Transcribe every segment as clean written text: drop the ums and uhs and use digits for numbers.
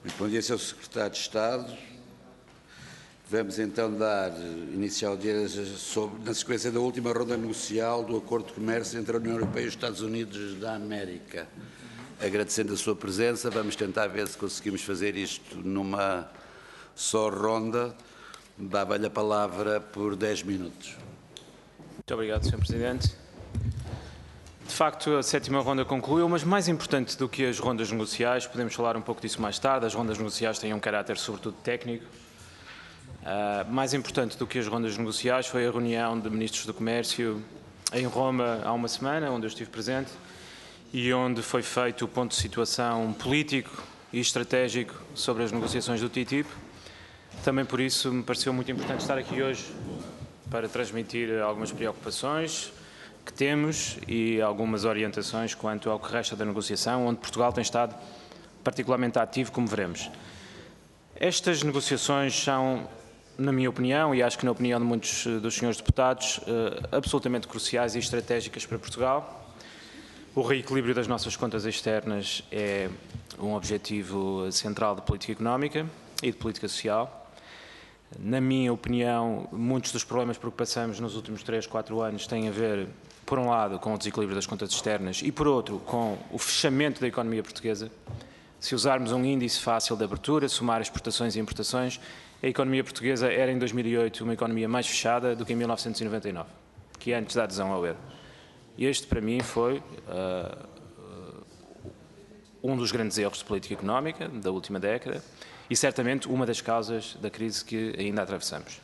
Muito bom dia, Sr. Secretário de Estado. Vamos então dar inicial na sequência da última ronda negocial do Acordo de Comércio entre a União Europeia e os Estados Unidos da América. Agradecendo a sua presença, vamos tentar ver se conseguimos fazer isto numa só ronda. Dava-lhe a palavra por 10 minutos. Muito obrigado, Sr. Presidente. De facto, a sétima ronda concluiu, mas mais importante do que as rondas negociais, podemos falar um pouco disso mais tarde, as rondas negociais têm um caráter sobretudo técnico. Mais importante do que as rondas negociais foi a reunião de Ministros do Comércio em Roma há uma semana, onde eu estive presente, e onde foi feito o ponto de situação político e estratégico sobre as negociações do TTIP. Também por isso me pareceu muito importante estar aqui hoje para transmitir algumas preocupações que temos e algumas orientações quanto ao que resta da negociação, onde Portugal tem estado particularmente ativo, como veremos. Estas negociações são, na minha opinião, e acho que na opinião de muitos dos senhores deputados, absolutamente cruciais e estratégicas para Portugal. O reequilíbrio das nossas contas externas é um objetivo central de política económica e de política social. Na minha opinião, muitos dos problemas por que passamos nos últimos 3, 4 anos têm a ver, por um lado, com o desequilíbrio das contas externas e, por outro, com o fechamento da economia portuguesa. Se usarmos um índice fácil de abertura, somar exportações e importações, a economia portuguesa era em 2008 uma economia mais fechada do que em 1999, que é antes da adesão ao euro. E este, para mim, foi um dos grandes erros de política económica da última década e, certamente, uma das causas da crise que ainda atravessamos.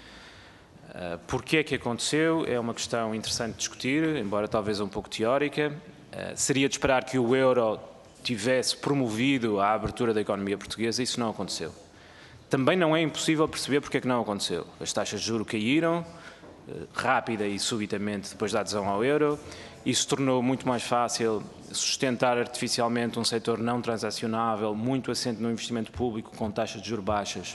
Porquê é que aconteceu? É uma questão interessante de discutir, embora talvez um pouco teórica. Seria de esperar que o euro tivesse promovido a abertura da economia portuguesa, isso não aconteceu. Também não é impossível perceber porque é que não aconteceu. As taxas de juros caíram, rápida e subitamente depois da adesão ao euro. Isso tornou muito mais fácil sustentar artificialmente um setor não transacionável, muito assente no investimento público, com taxas de juros baixas,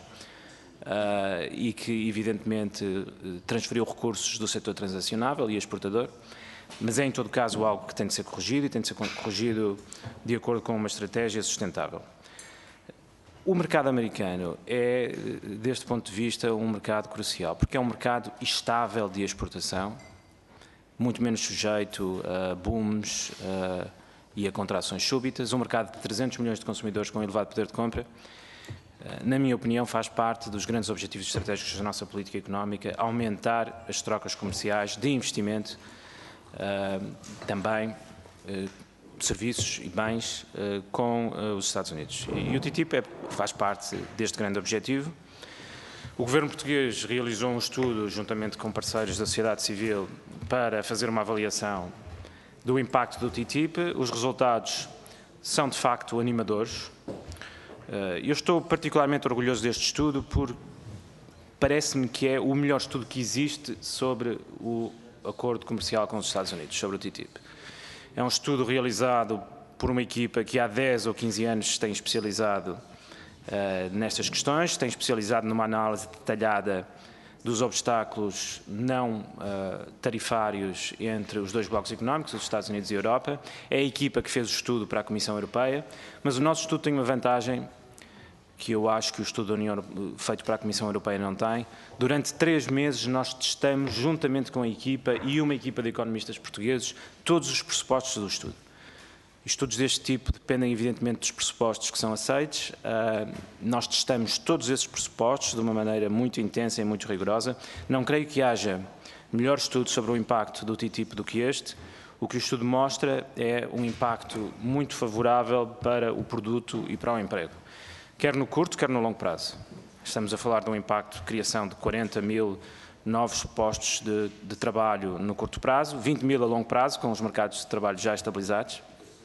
e que, evidentemente, transferiu recursos do setor transacionável e exportador. Mas é, em todo caso, algo que tem de ser corrigido e tem de ser corrigido de acordo com uma estratégia sustentável. O mercado americano é, deste ponto de vista, um mercado crucial, porque é um mercado estável de exportação, muito menos sujeito a booms e a contrações súbitas, um mercado de 300 milhões de consumidores com elevado poder de compra. Na minha opinião, faz parte dos grandes objetivos estratégicos da nossa política económica aumentar as trocas comerciais de investimento, também serviços e bens com os Estados Unidos. E o TTIP faz parte deste grande objetivo. O Governo português realizou um estudo, juntamente com parceiros da sociedade civil, para fazer uma avaliação do impacto do TTIP. Os resultados são, de facto, animadores. Eu estou particularmente orgulhoso deste estudo porque parece-me que é o melhor estudo que existe sobre o acordo comercial com os Estados Unidos, sobre o TTIP. É um estudo realizado por uma equipa que há 10 ou 15 anos tem especializado nestas questões, tem especializado numa análise detalhada dos obstáculos não tarifários entre os dois blocos económicos, os Estados Unidos e a Europa. É a equipa que fez o estudo para a Comissão Europeia, mas o nosso estudo tem uma vantagem que eu acho que o estudo da União feito para a Comissão Europeia não tem. Durante 3 meses nós testamos, juntamente com a equipa e uma equipa de economistas portugueses, todos os pressupostos do estudo. Estudos deste tipo dependem, evidentemente, dos pressupostos que são aceitos. Nós testamos todos esses pressupostos de uma maneira muito intensa e muito rigorosa. Não creio que haja melhor estudo sobre o impacto do TTIP do que este. O que o estudo mostra é um impacto muito favorável para o produto e para o emprego, quer no curto, quer no longo prazo. Estamos a falar de um impacto de criação de 40 mil novos postos de trabalho no curto prazo, 20 mil a longo prazo, com os mercados de trabalho já estabilizados.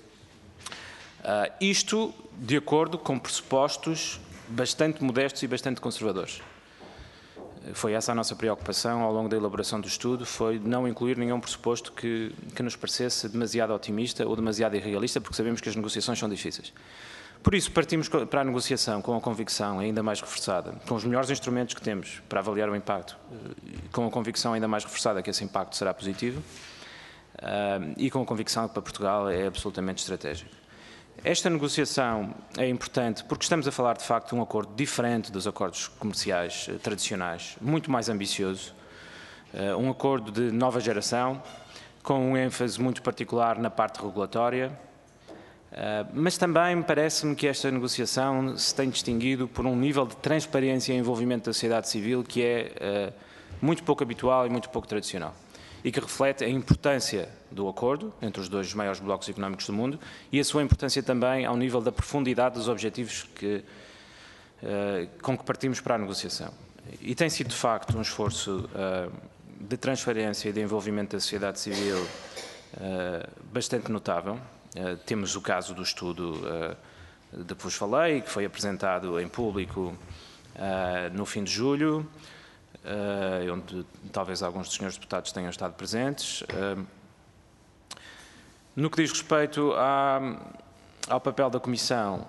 Isto de acordo com pressupostos bastante modestos e bastante conservadores. Foi essa a nossa preocupação ao longo da elaboração do estudo, foi não incluir nenhum pressuposto que nos parecesse demasiado otimista ou demasiado irrealista, porque sabemos que as negociações são difíceis. Por isso, partimos para a negociação com a convicção ainda mais reforçada, com os melhores instrumentos que temos para avaliar o impacto, com a convicção ainda mais reforçada que esse impacto será positivo e com a convicção que para Portugal é absolutamente estratégico. Esta negociação é importante porque estamos a falar, de facto, de um acordo diferente dos acordos comerciais tradicionais, muito mais ambicioso, um acordo de nova geração, com um ênfase muito particular na parte regulatória, mas também parece-me que esta negociação se tem distinguido por um nível de transparência e envolvimento da sociedade civil que é muito pouco habitual e muito pouco tradicional, e que reflete a importância do acordo entre os dois maiores blocos económicos do mundo e a sua importância também ao nível da profundidade dos objetivos com que partimos para a negociação. E tem sido, de facto, um esforço de transparência e de envolvimento da sociedade civil bastante notável. Temos o caso do estudo de que vos falei, que foi apresentado em público no fim de julho, onde talvez alguns dos senhores deputados tenham estado presentes. No que diz respeito ao papel da Comissão,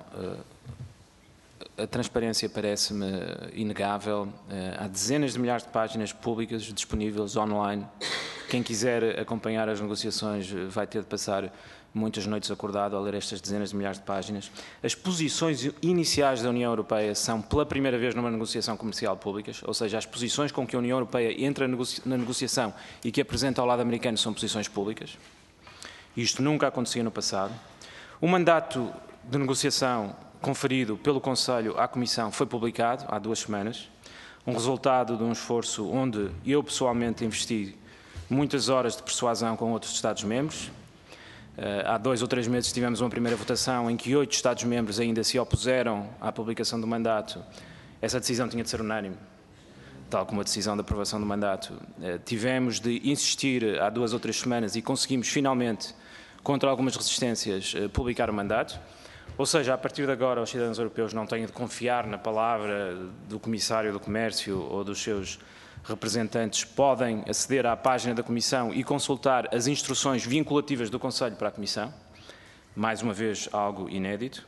a transparência parece-me inegável. Há dezenas de milhares de páginas públicas disponíveis online. Quem quiser acompanhar as negociações vai ter de passar muitas noites acordado a ler estas dezenas de milhares de páginas. As posições iniciais da União Europeia são, pela primeira vez numa negociação comercial públicas, ou seja, as posições com que a União Europeia entra na negociação e que apresenta ao lado americano são posições públicas. Isto nunca acontecia no passado. O mandato de negociação conferido pelo Conselho à Comissão foi publicado há 2 semanas, um resultado de um esforço onde eu pessoalmente investi muitas horas de persuasão com outros Estados-membros. Há 2 ou 3 meses tivemos uma primeira votação em que 8 Estados-membros ainda se opuseram à publicação do mandato. Essa decisão tinha de ser unânime, tal como a decisão de aprovação do mandato. Tivemos de insistir há 2 ou 3 semanas e conseguimos finalmente, contra algumas resistências, publicar o mandato. Ou seja, a partir de agora os cidadãos europeus não têm de confiar na palavra do Comissário do Comércio ou dos seus representantes, podem aceder à página da Comissão e consultar as instruções vinculativas do Conselho para a Comissão. Mais uma vez, algo inédito.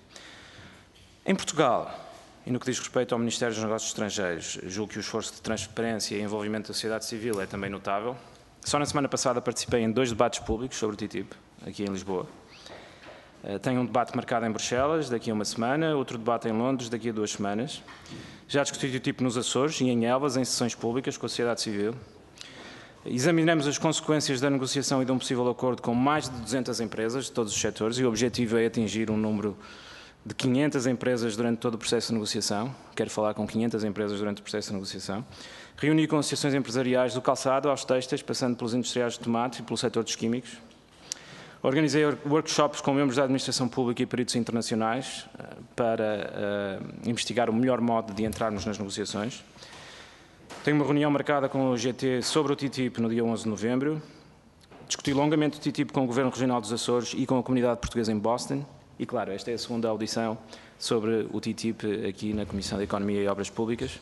Em Portugal, e no que diz respeito ao Ministério dos Negócios Estrangeiros, julgo que o esforço de transparência e envolvimento da sociedade civil é também notável. Só na semana passada participei em 2 debates públicos sobre o TTIP, aqui em Lisboa. Tenho um debate marcado em Bruxelas, daqui a 1 semana, outro debate em Londres, daqui a 2 semanas. Já discuti o TTIP nos Açores e em Elvas, em sessões públicas com a sociedade civil. Examinamos as consequências da negociação e de um possível acordo com mais de 200 empresas de todos os setores e o objetivo é atingir um número de 500 empresas durante todo o processo de negociação. Quero falar com 500 empresas durante o processo de negociação. Reuni com associações empresariais do calçado aos têxteis, passando pelos industriais de tomate e pelo setor dos químicos. Organizei workshops com membros da administração pública e peritos internacionais para investigar o melhor modo de entrarmos nas negociações. Tenho uma reunião marcada com o GT sobre o TTIP no dia 11 de novembro. Discuti longamente o TTIP com o Governo Regional dos Açores e com a comunidade portuguesa em Boston. E, claro, esta é a segunda audição sobre o TTIP aqui na Comissão de Economia e Obras Públicas.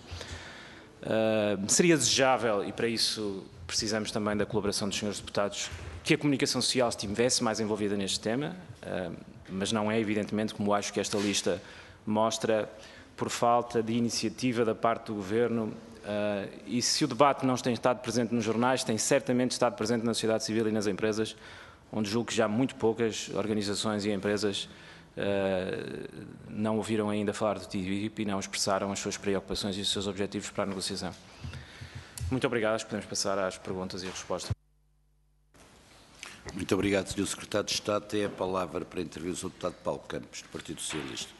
Seria desejável, e para isso precisamos também da colaboração dos senhores deputados, que a comunicação social estivesse mais envolvida neste tema, mas não é, evidentemente, como acho que esta lista mostra, por falta de iniciativa da parte do Governo. E se o debate não tem estado presente nos jornais, tem certamente estado presente na sociedade civil e nas empresas, onde julgo que já muito poucas organizações e empresas não ouviram ainda falar do TTIP e não expressaram as suas preocupações e os seus objetivos para a negociação. Muito obrigado. Acho que podemos passar às perguntas e respostas. Muito obrigado, Sr. Secretário de Estado. Tem a palavra para intervir o Sr. Deputado Paulo Campos, do Partido Socialista.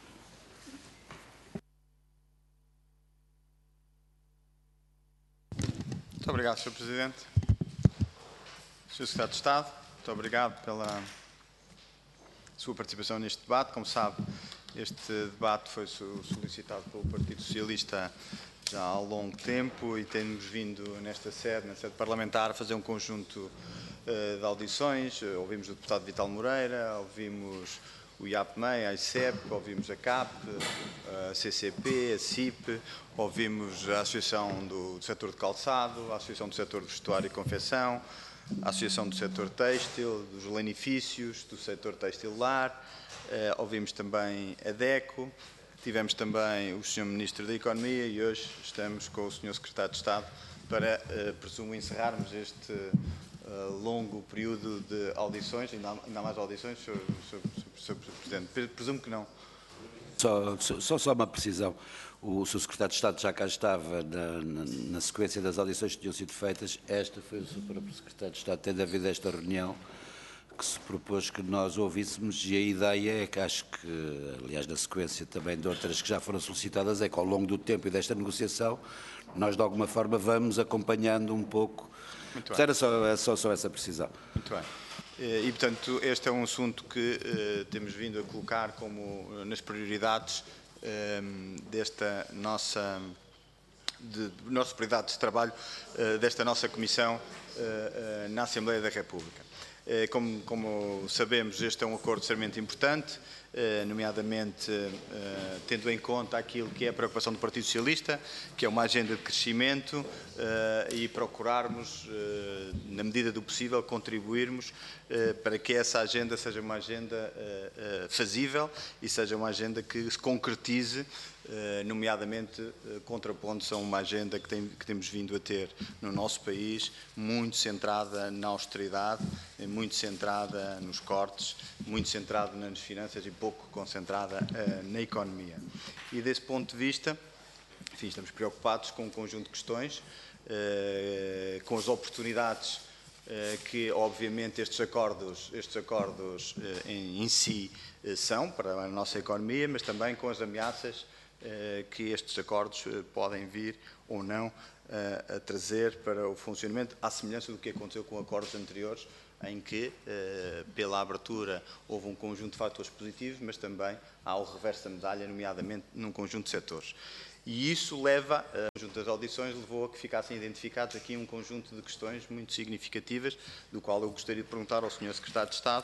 Muito obrigado, Sr. Presidente. Sr. Secretário de Estado, muito obrigado pela sua participação neste debate. Como sabe, este debate foi solicitado pelo Partido Socialista já há longo tempo e temos vindo nesta sede, na sede parlamentar, a fazer um conjunto de audições. Ouvimos o deputado Vital Moreira, ouvimos o IAPMEI, a ICEP, ouvimos a CAP, a CCP, a CIP, ouvimos a Associação do Setor de Calçado, a Associação do Setor de Vestuário e Confecção, a Associação do Setor Têxtil, dos Lanifícios, do Setor Têxtil Lar, ouvimos também a DECO, tivemos também o Sr. Ministro da Economia e hoje estamos com o Sr. Secretário de Estado para, presumo, encerrarmos este longo período de audições, ainda há mais audições, Sr. Sr. Presidente. Presumo que não. Só uma precisão. O Sr. Secretário de Estado já cá estava na sequência das audições que tinham sido feitas. Esta foi o Sr. Secretário de Estado, tendo havido esta reunião, que se propôs que nós ouvíssemos, e a ideia é que acho que, aliás, na sequência também de outras que já foram solicitadas, é que ao longo do tempo e desta negociação, nós de alguma forma vamos acompanhando um pouco. Muito bem. Era só essa precisão. Muito bem. E, portanto, este é um assunto que temos vindo a colocar como nas prioridades desta nossa prioridade de trabalho desta nossa Comissão na Assembleia da República. Como sabemos, este é um acordo extremamente importante, nomeadamente tendo em conta aquilo que é a preocupação do Partido Socialista, que é uma agenda de crescimento e procurarmos, na medida do possível, contribuirmos para que essa agenda seja uma agenda fazível e seja uma agenda que se concretize, nomeadamente contrapondo-se a uma agenda que temos vindo a ter no nosso país, muito centrada na austeridade, muito centrada nos cortes, muito centrada nas finanças e pouco concentrada na economia. E desse ponto de vista, enfim, estamos preocupados com um conjunto de questões, com as oportunidades que, obviamente, estes acordos em si são para a nossa economia, mas também com as ameaças que estes acordos podem vir ou não a trazer para o funcionamento, à semelhança do que aconteceu com acordos anteriores, em que, pela abertura, houve um conjunto de fatores positivos, mas também há o reverso da medalha, nomeadamente num conjunto de setores. E isso leva, a conjunto das audições, levou a que ficassem identificados aqui um conjunto de questões muito significativas, do qual eu gostaria de perguntar ao Sr. Secretário de Estado,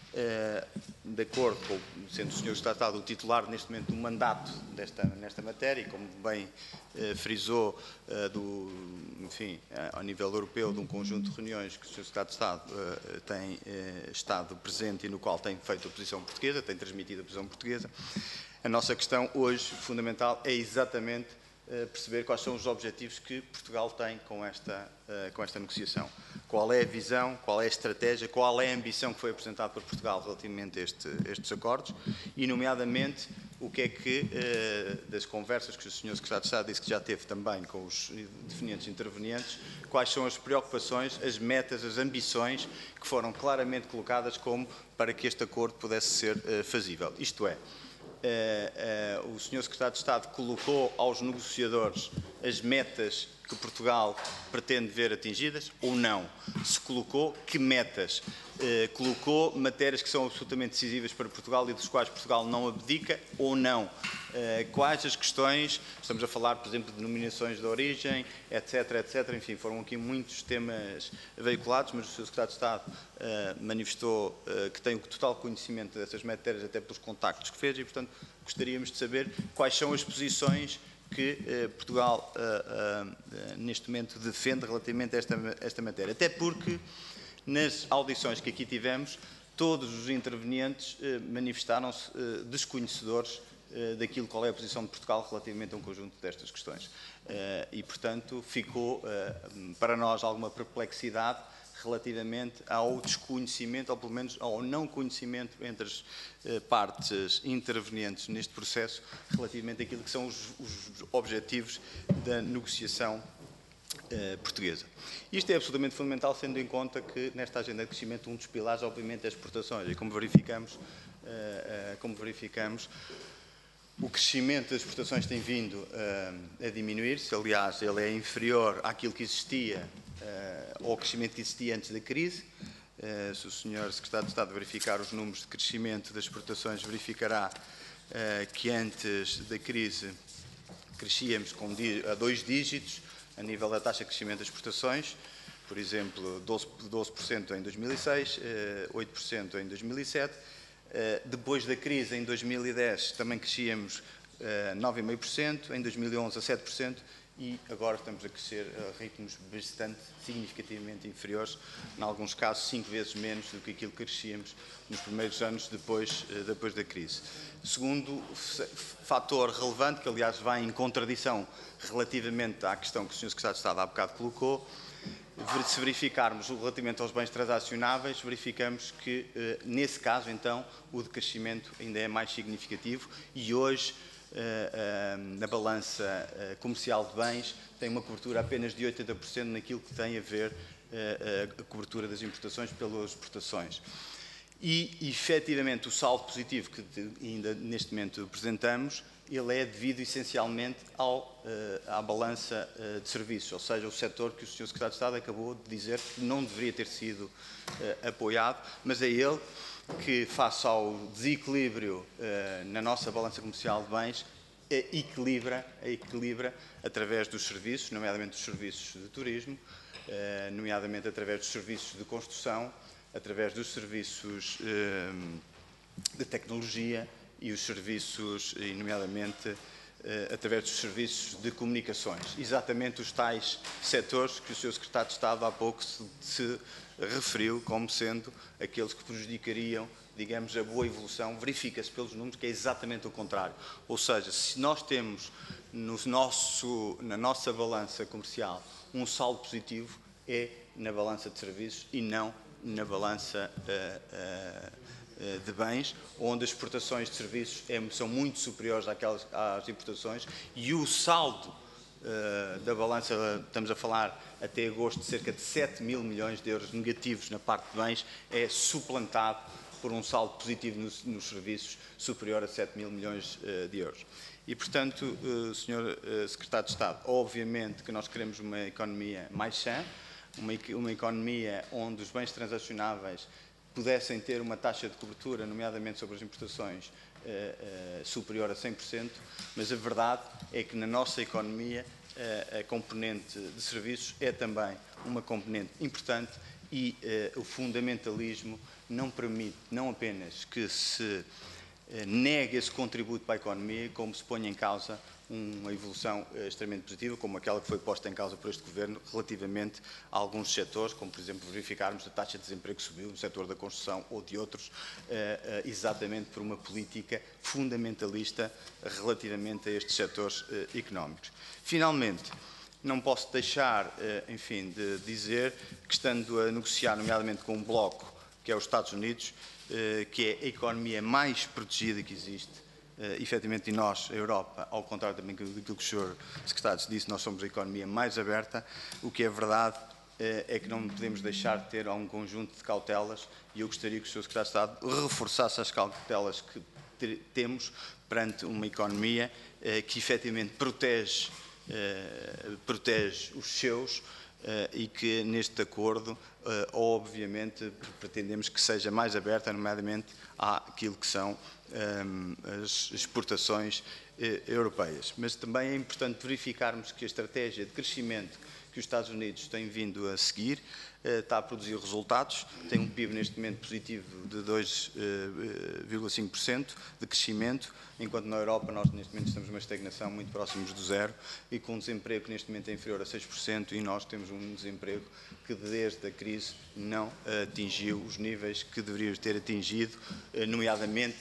de acordo com, sendo o Sr. Secretário de Estado o titular neste momento do mandato nesta matéria, e como bem frisou, enfim, ao nível europeu, de um conjunto de reuniões que o Sr. Secretário de Estado tem estado presente e no qual tem feito a posição portuguesa, tem transmitido a posição portuguesa, a nossa questão hoje, fundamental, é exatamente perceber quais são os objetivos que Portugal tem com esta negociação. Qual é a visão, qual é a estratégia, qual é a ambição que foi apresentada por Portugal relativamente a estes acordos e, nomeadamente, o que é que, das conversas que o Sr. Secretário de Estado disse que já teve também com os diferentes intervenientes, quais são as preocupações, as metas, as ambições que foram claramente colocadas como para que este acordo pudesse ser fazível. Isto é, o Sr. Secretário de Estado colocou aos negociadores as metas que Portugal pretende ver atingidas ou não? Se colocou, que metas? Colocou matérias que são absolutamente decisivas para Portugal e dos quais Portugal não abdica ou não? Quais as questões? Estamos a falar, por exemplo, de denominações de origem, etc, etc. Enfim, foram aqui muitos temas veiculados, mas o Sr. Secretário de Estado manifestou que tem o total conhecimento dessas matérias, até pelos contactos que fez, e, portanto, gostaríamos de saber quais são as posições que Portugal, neste momento, defende relativamente a esta matéria. Até porque, nas audições que aqui tivemos, todos os intervenientes manifestaram-se desconhecedores daquilo qual é a posição de Portugal relativamente a um conjunto destas questões. E, portanto, ficou para nós alguma perplexidade relativamente ao desconhecimento, ou pelo menos ao não conhecimento entre as partes intervenientes neste processo relativamente àquilo que são os objetivos da negociação portuguesa. Isto é absolutamente fundamental, tendo em conta que nesta agenda de crescimento um dos pilares, obviamente, é as exportações. E como verificamos, o crescimento das exportações tem vindo a diminuir-se. Aliás, ele é inferior àquilo que existia, ao crescimento que existia antes da crise. Se o Sr. Secretário de Estado verificar os números de crescimento das exportações, verificará que antes da crise crescíamos a 2 dígitos a nível da taxa de crescimento das exportações, por exemplo, 12% em 2006, 8% em 2007. Depois da crise, em 2010, também crescíamos 9,5%, em 2011 a 7%, e agora estamos a crescer a ritmos bastante significativamente inferiores, em alguns casos 5 vezes menos do que aquilo que crescíamos nos primeiros anos depois da crise. Segundo fator relevante, que aliás vai em contradição relativamente à questão que o Sr. Secretário de Estado há bocado colocou, se verificarmos relativamente aos bens transacionáveis, verificamos que, nesse caso, então, o decrescimento ainda é mais significativo e hoje na balança comercial de bens tem uma cobertura apenas de 80% naquilo que tem a ver a cobertura das importações pelas exportações. E, efetivamente, o saldo positivo que ainda neste momento apresentamos, ele é devido essencialmente à balança de serviços, ou seja, o setor que o Sr. Secretário de Estado acabou de dizer que não deveria ter sido apoiado, mas é ele que, face ao desequilíbrio na nossa balança comercial de bens, equilibra através dos serviços, nomeadamente dos serviços de turismo, nomeadamente através dos serviços de construção, através dos serviços de tecnologia e os serviços, e nomeadamente através dos serviços de comunicações. Exatamente os tais setores que o Sr. Secretário de Estado há pouco se referiu como sendo aqueles que prejudicariam, digamos, a boa evolução. Verifica-se pelos números que é exatamente o contrário. Ou seja, se nós temos na nossa balança comercial um saldo positivo, é na balança de serviços e não na balança de bens, onde as exportações de serviços são muito superiores às importações e o saldo da balança, estamos a falar até agosto de cerca de 7 mil milhões de euros negativos na parte de bens, é suplantado por um saldo positivo nos serviços superior a 7 mil milhões de euros. E, portanto, Sr. Secretário de Estado, obviamente que nós queremos uma economia mais sã, uma economia onde os bens transacionáveis pudessem ter uma taxa de cobertura, nomeadamente sobre as importações, superior a 100%, mas a verdade é que na nossa economia a componente de serviços é também uma componente importante e o fundamentalismo não permite, não apenas que se negue esse contributo para a economia, como se põe em causa uma evolução extremamente positiva, como aquela que foi posta em causa por este Governo relativamente a alguns setores, como por exemplo verificarmos a taxa de desemprego que subiu no setor da construção ou de outros, exatamente por uma política fundamentalista relativamente a estes setores económicos. Finalmente, não posso deixar, enfim, de dizer que estando a negociar, nomeadamente com um bloco, que é os Estados Unidos, que é a economia mais protegida que existe, efetivamente, e nós, a Europa, ao contrário também daquilo que o Sr. Secretário disse, nós somos a economia mais aberta. O que é verdade é que não podemos deixar de ter um conjunto de cautelas e eu gostaria que o Sr. Secretário de Estado reforçasse as cautelas que temos perante uma economia que efetivamente protege os seus e que neste acordo, obviamente, pretendemos que seja mais aberta, nomeadamente, àquilo que são as exportações europeias. Mas também é importante verificarmos que a estratégia de crescimento que os Estados Unidos têm vindo a seguir está a produzir resultados, tem um PIB neste momento positivo de 2,5% de crescimento, enquanto na Europa nós neste momento estamos numa estagnação muito próximos do zero e com um desemprego que neste momento é inferior a 6% e nós temos um desemprego que desde a crise não atingiu os níveis que deveria ter atingido, nomeadamente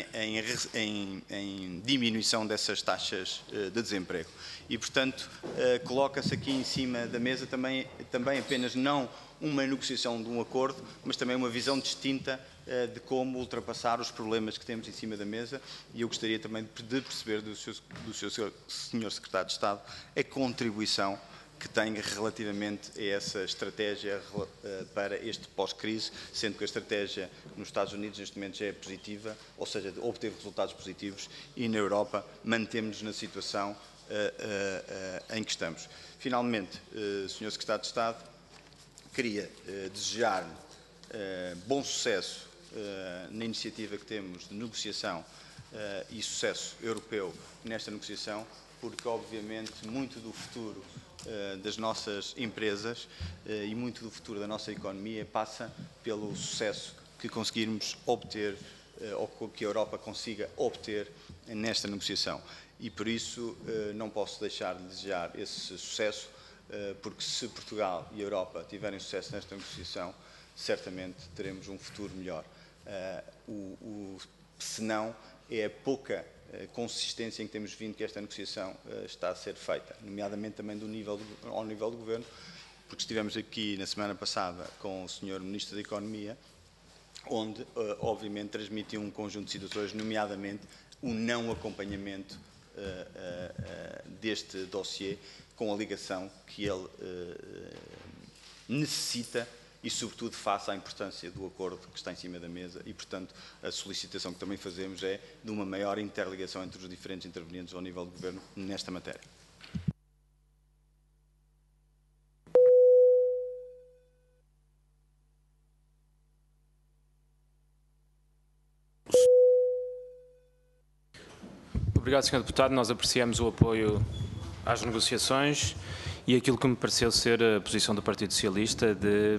em diminuição dessas taxas de desemprego. E, portanto, coloca-se aqui em cima da mesa também apenas não uma negociação de um acordo, mas também uma visão distinta de como ultrapassar os problemas que temos em cima da mesa e eu gostaria também de perceber do Sr. Secretário de Estado a contribuição que tem relativamente a essa estratégia para este pós-crise, sendo que a estratégia nos Estados Unidos neste momento já é positiva, ou seja, obteve resultados positivos e na Europa mantemos-nos na situação em que estamos. Finalmente, Sr. Secretário de Estado, queria desejar-lhe bom sucesso na iniciativa que temos de negociação e sucesso europeu nesta negociação, porque obviamente muito do futuro das nossas empresas e muito do futuro da nossa economia passa pelo sucesso que conseguirmos obter ou que a Europa consiga obter nesta negociação. E por isso não posso deixar de desejar esse sucesso, porque se Portugal e a Europa tiverem sucesso nesta negociação, certamente teremos um futuro melhor. Se não, é a pouca consistência em que temos vindo que esta negociação está a ser feita, nomeadamente também ao nível do Governo, porque estivemos aqui na semana passada com o Sr. Ministro da Economia, onde, obviamente, transmitiu um conjunto de situações, nomeadamente o não acompanhamento deste dossiê com a ligação que ele necessita e, sobretudo, face à importância do acordo que está em cima da mesa e, portanto, a solicitação que também fazemos é de uma maior interligação entre os diferentes intervenientes ao nível do Governo nesta matéria. Obrigado, Sr. Deputado. Nós apreciamos o apoio às negociações e aquilo que me pareceu ser a posição do Partido Socialista de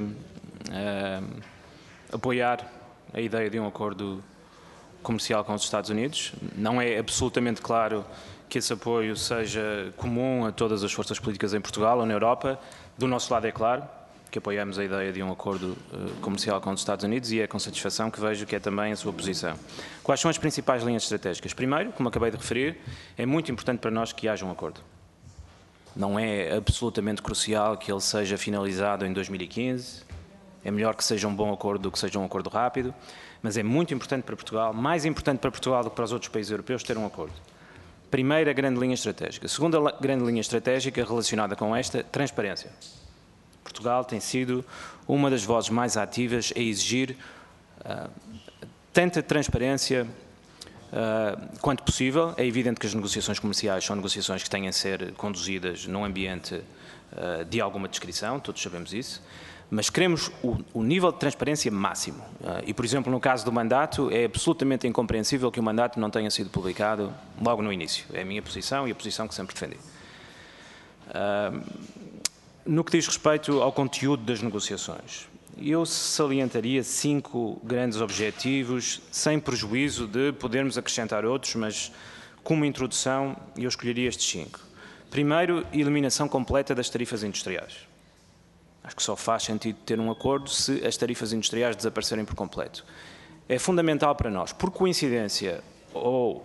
apoiar a ideia de um acordo comercial com os Estados Unidos. Não é absolutamente claro que esse apoio seja comum a todas as forças políticas em Portugal ou na Europa. Do nosso lado é claro que apoiamos a ideia de um acordo comercial com os Estados Unidos e é com satisfação que vejo que é também a sua posição. Quais são as principais linhas estratégicas? Primeiro, como acabei de referir, é muito importante para nós que haja um acordo. Não é absolutamente crucial que ele seja finalizado em 2015, é melhor que seja um bom acordo do que seja um acordo rápido, mas é muito importante para Portugal, mais importante para Portugal do que para os outros países europeus, ter um acordo. Primeira grande linha estratégica. Segunda grande linha estratégica relacionada com esta, transparência. Portugal tem sido uma das vozes mais ativas a exigir tanta transparência quanto possível. É evidente que as negociações comerciais são negociações que têm a ser conduzidas num ambiente de alguma discrição, todos sabemos isso, mas queremos o nível de transparência máximo. E, por exemplo, no caso do mandato, é absolutamente incompreensível que o mandato não tenha sido publicado logo no início. É a minha posição e a posição que sempre defendi. No que diz respeito ao conteúdo das negociações, eu salientaria 5 grandes objetivos, sem prejuízo de podermos acrescentar outros, mas como introdução eu escolheria estes 5. Primeiro, eliminação completa das tarifas industriais. Acho que só faz sentido ter um acordo se as tarifas industriais desaparecerem por completo. É fundamental para nós, por coincidência ou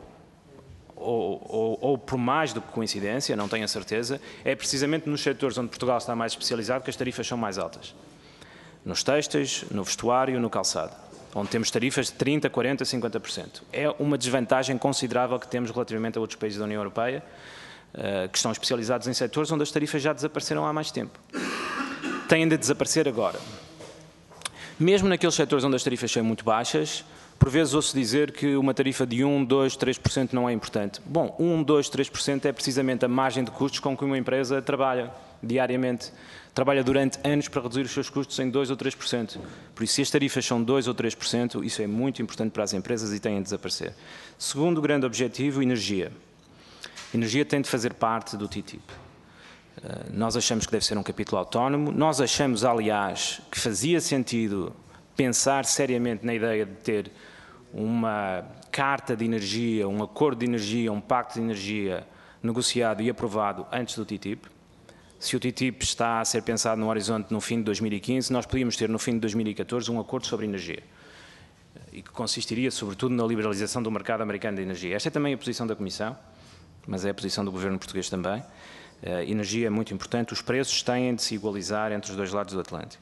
por mais do que coincidência, não tenho a certeza, é precisamente nos setores onde Portugal está mais especializado que as tarifas são mais altas. Nos têxteis, no vestuário, no calçado, onde temos tarifas de 30%, 40%, 50%. É uma desvantagem considerável que temos relativamente a outros países da União Europeia, que estão especializados em setores onde as tarifas já desapareceram há mais tempo. Têm de desaparecer agora. Mesmo naqueles setores onde as tarifas são muito baixas, por vezes ouço dizer que uma tarifa de 1, 2, 3% não é importante. Bom, 1, 2, 3% é precisamente a margem de custos com que uma empresa trabalha diariamente. Trabalha durante anos para reduzir os seus custos em 2 ou 3%. Por isso, se as tarifas são 2 ou 3%, isso é muito importante para as empresas e têm de desaparecer. Segundo grande objetivo, energia. Energia tem de fazer parte do TTIP. Nós achamos que deve ser um capítulo autónomo. Nós achamos, aliás, que fazia sentido pensar seriamente na ideia de ter uma carta de energia, um acordo de energia, um pacto de energia negociado e aprovado antes do TTIP. Se o TTIP está a ser pensado no horizonte no fim de 2015, nós podíamos ter no fim de 2014 um acordo sobre energia e que consistiria sobretudo na liberalização do mercado americano de energia. Esta é também a posição da Comissão, mas é a posição do Governo português também. Energia é muito importante, os preços têm de se igualizar entre os dois lados do Atlântico.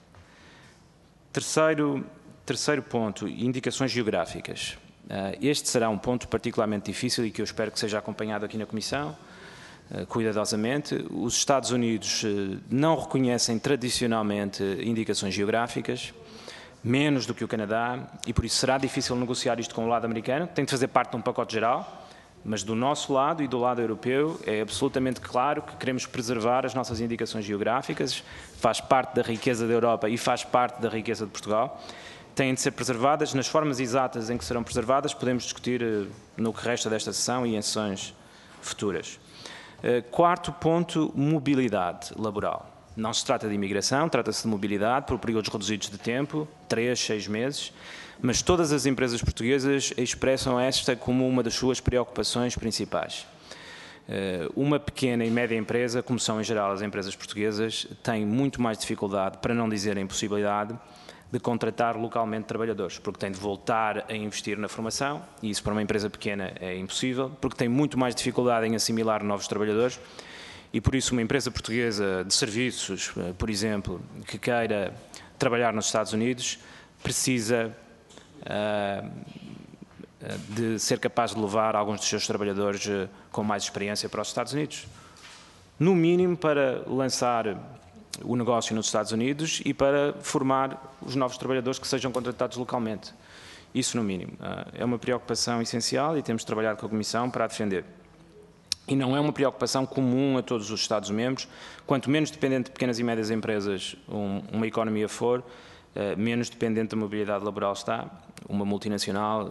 Terceiro ponto, indicações geográficas. Este será um ponto particularmente difícil e que eu espero que seja acompanhado aqui na Comissão, cuidadosamente. Os Estados Unidos não reconhecem tradicionalmente indicações geográficas, menos do que o Canadá, e por isso será difícil negociar isto com o lado americano. Tem de fazer parte de um pacote geral, mas do nosso lado e do lado europeu é absolutamente claro que queremos preservar as nossas indicações geográficas, faz parte da riqueza da Europa e faz parte da riqueza de Portugal. Têm de ser preservadas, nas formas exatas em que serão preservadas, podemos discutir no que resta desta sessão e em sessões futuras. Quarto ponto, mobilidade laboral. Não se trata de imigração, trata-se de mobilidade por períodos reduzidos de tempo, 3, 6 meses, mas todas as empresas portuguesas expressam esta como uma das suas preocupações principais. Uma pequena e média empresa, como são em geral as empresas portuguesas, tem muito mais dificuldade, para não dizer a impossibilidade, de contratar localmente trabalhadores, porque tem de voltar a investir na formação, e isso para uma empresa pequena é impossível, porque tem muito mais dificuldade em assimilar novos trabalhadores, e por isso uma empresa portuguesa de serviços, por exemplo, que queira trabalhar nos Estados Unidos, precisa de ser capaz de levar alguns dos seus trabalhadores com mais experiência para os Estados Unidos. No mínimo para lançar o negócio nos Estados Unidos e para formar os novos trabalhadores que sejam contratados localmente. Isso no mínimo. É uma preocupação essencial e temos trabalhado com a Comissão para a defender. E não é uma preocupação comum a todos os Estados-membros. Quanto menos dependente de pequenas e médias empresas uma economia for, menos dependente da mobilidade laboral está. Uma multinacional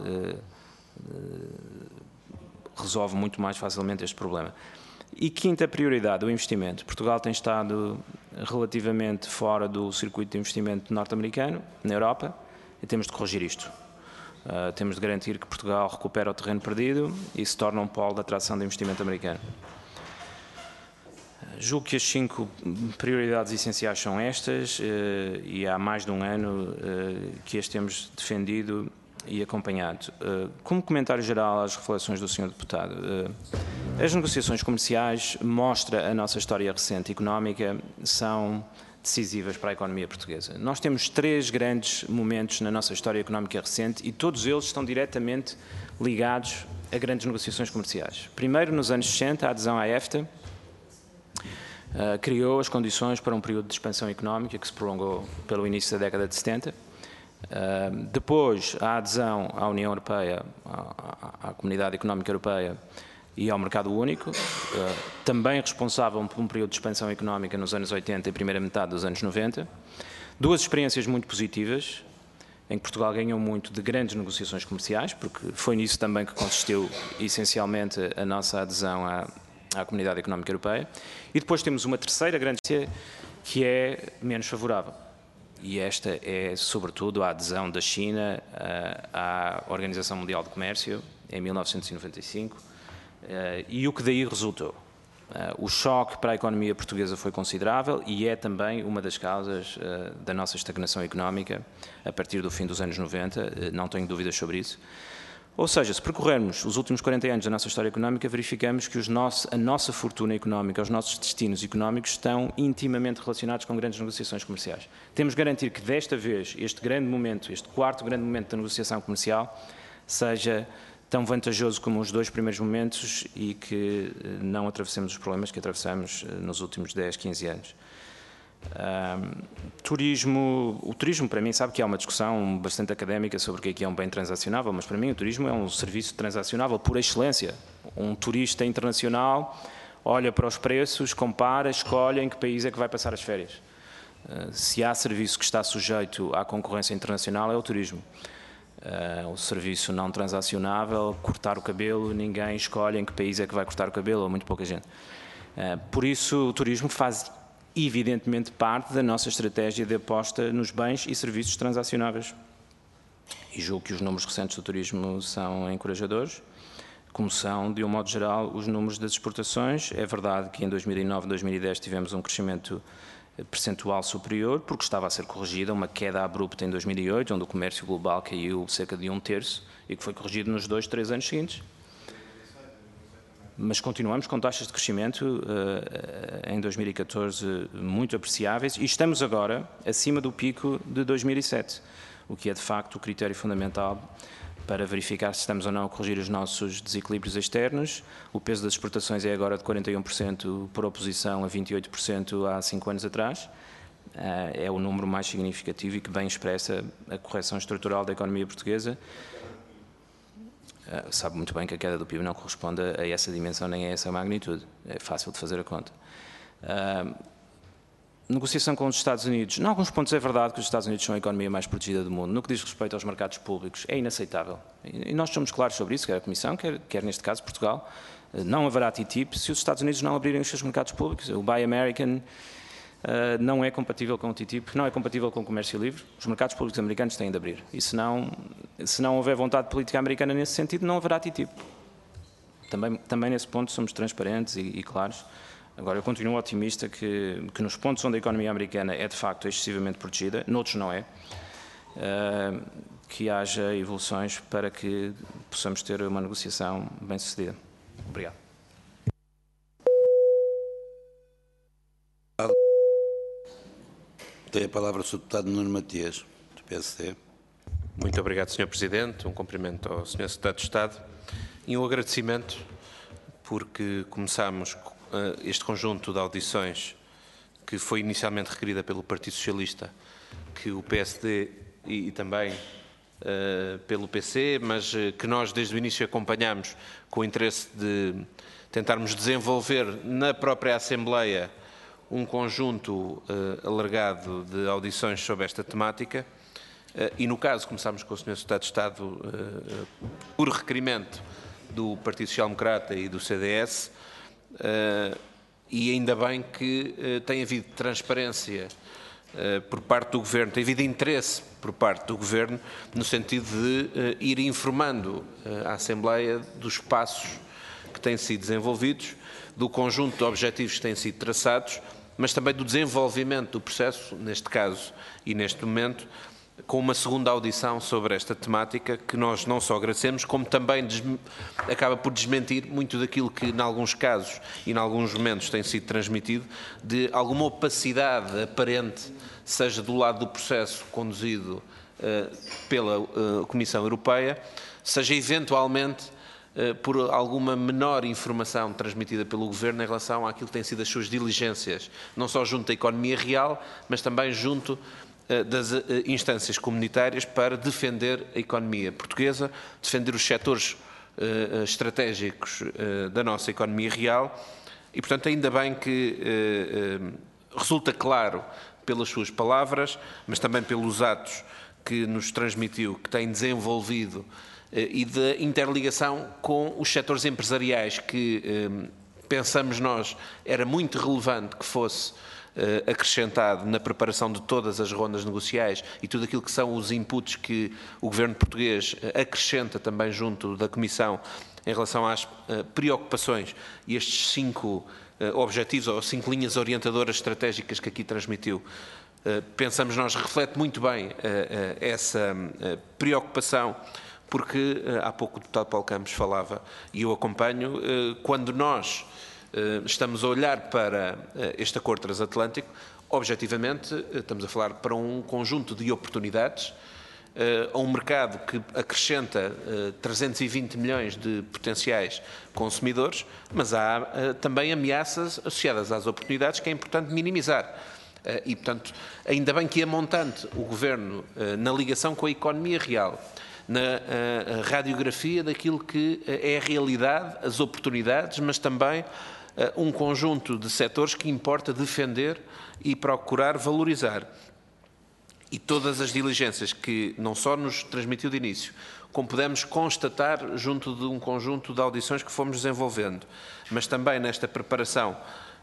resolve muito mais facilmente este problema. E quinta prioridade, o investimento. Portugal tem estado relativamente fora do circuito de investimento norte-americano, na Europa, e temos de corrigir isto. Temos de garantir que Portugal recupera o terreno perdido e se torna um polo de atração de investimento americano. Julgo que as 5 prioridades essenciais são estas e há mais de um ano que as temos defendido e acompanhado. Como comentário geral às reflexões do Sr. Deputado, as negociações comerciais mostram a nossa história recente económica, são decisivas para a economia portuguesa. Nós temos 3 grandes momentos na nossa história económica recente e todos eles estão diretamente ligados a grandes negociações comerciais. Primeiro, nos anos 60, a adesão à EFTA criou as condições para um período de expansão económica que se prolongou pelo início da década de 70. Depois, a adesão à União Europeia, à Comunidade Económica Europeia e ao mercado único, também responsável por um período de expansão económica nos anos 80 e primeira metade dos anos 90. 2 experiências muito positivas, em que Portugal ganhou muito de grandes negociações comerciais, porque foi nisso também que consistiu essencialmente a nossa adesão à Comunidade Económica Europeia. E depois temos uma terceira grande experiência que é menos favorável. E esta é, sobretudo, a adesão da China à Organização Mundial do Comércio, em 1995, e o que daí resultou. O choque para a economia portuguesa foi considerável e é também uma das causas da nossa estagnação económica a partir do fim dos anos 90, não tenho dúvidas sobre isso. Ou seja, se percorrermos os últimos 40 anos da nossa história económica, verificamos que a nossa fortuna económica, os nossos destinos económicos estão intimamente relacionados com grandes negociações comerciais. Temos de garantir que desta vez este grande momento, este 4º grande momento da negociação comercial, seja tão vantajoso como os 2 primeiros momentos e que não atravessemos os problemas que atravessamos nos últimos 10, 15 anos. O turismo, para mim, sabe que há uma discussão bastante académica sobre o que é um bem transacionável, mas para mim o turismo é um serviço transacionável por excelência. Um turista internacional olha para os preços, compara, escolhe em que país é que vai passar as férias. Se há serviço que está sujeito à concorrência internacional é o turismo. O serviço não transacionável, cortar o cabelo, ninguém escolhe em que país é que vai cortar o cabelo, ou muito pouca gente. Por isso o turismo faz evidentemente parte da nossa estratégia de aposta nos bens e serviços transacionáveis. E julgo que os números recentes do turismo são encorajadores, como são, de um modo geral, os números das exportações. É verdade que em 2009 e 2010 tivemos um crescimento percentual superior, porque estava a ser corrigida uma queda abrupta em 2008, onde o comércio global caiu cerca de 1/3 e que foi corrigido nos 2, 3 anos seguintes. Mas continuamos com taxas de crescimento em 2014 muito apreciáveis e estamos agora acima do pico de 2007, o que é de facto o critério fundamental para verificar se estamos ou não a corrigir os nossos desequilíbrios externos. O peso das exportações é agora de 41%, por oposição a 28% há 5 anos atrás. É o número mais significativo e que bem expressa a correção estrutural da economia portuguesa. Sabe muito bem que a queda do PIB não corresponde a essa dimensão nem a essa magnitude. É fácil de fazer a conta. Negociação com os Estados Unidos. Em alguns pontos é verdade que os Estados Unidos são a economia mais protegida do mundo. No que diz respeito aos mercados públicos, é inaceitável. E nós somos claros sobre isso, quer a Comissão, quer neste caso Portugal. Não haverá TTIP se os Estados Unidos não abrirem os seus mercados públicos. O Buy American não é compatível com o TTIP, não é compatível com o comércio livre. Os mercados públicos americanos têm de abrir. E se não houver vontade política americana nesse sentido, não haverá TTIP. Também nesse ponto somos transparentes e claros. Agora, eu continuo otimista que nos pontos onde a economia americana é de facto excessivamente protegida, noutros não é, que haja evoluções para que possamos ter uma negociação bem-sucedida. Obrigado. Tem a palavra o Sr. Deputado Nuno Matias, do PSD. Muito obrigado, Sr. Presidente. Um cumprimento ao Sr. Secretário de Estado e um agradecimento porque começámos este conjunto de audições que foi inicialmente requerida pelo Partido Socialista, que o PSD e também pelo PC, mas que nós desde o início acompanhámos com o interesse de tentarmos desenvolver na própria Assembleia um conjunto alargado de audições sobre esta temática. E no caso começámos com o Sr. Secretário de Estado por requerimento do Partido Social Democrata e do CDS, e ainda bem que tem havido transparência por parte do Governo, tem havido interesse por parte do Governo no sentido de ir informando a Assembleia dos passos que têm sido desenvolvidos, do conjunto de objetivos que têm sido traçados, mas também do desenvolvimento do processo, neste caso e neste momento, com uma segunda audição sobre esta temática que nós não só agradecemos, como também acaba por desmentir muito daquilo que, em alguns casos e em alguns momentos, tem sido transmitido, de alguma opacidade aparente, seja do lado do processo conduzido pela Comissão Europeia, seja eventualmente por alguma menor informação transmitida pelo Governo em relação àquilo que têm sido as suas diligências, não só junto da economia real, mas também junto das instâncias comunitárias para defender a economia portuguesa, defender os setores estratégicos da nossa economia real e, portanto, ainda bem que resulta claro pelas suas palavras, mas também pelos atos que nos transmitiu, que tem desenvolvido e de interligação com os setores empresariais que pensamos nós era muito relevante que fosse acrescentado na preparação de todas as rondas negociais e tudo aquilo que são os inputs que o Governo português acrescenta também junto da Comissão em relação às preocupações e estes 5 objetivos ou 5 linhas orientadoras estratégicas que aqui transmitiu. Pensamos nós, reflete muito bem essa preocupação, porque há pouco o deputado Paulo Campos falava, e eu acompanho, quando nós estamos a olhar para este acordo transatlântico, objetivamente estamos a falar para um conjunto de oportunidades, a um mercado que acrescenta 320 milhões de potenciais consumidores, mas há também ameaças associadas às oportunidades que é importante minimizar. E, portanto, ainda bem que a montante, o Governo, na ligação com a economia real, na radiografia daquilo que é a realidade, as oportunidades, mas também um conjunto de setores que importa defender e procurar valorizar. E todas as diligências que não só nos transmitiu de início, como pudemos constatar junto de um conjunto de audições que fomos desenvolvendo, mas também nesta preparação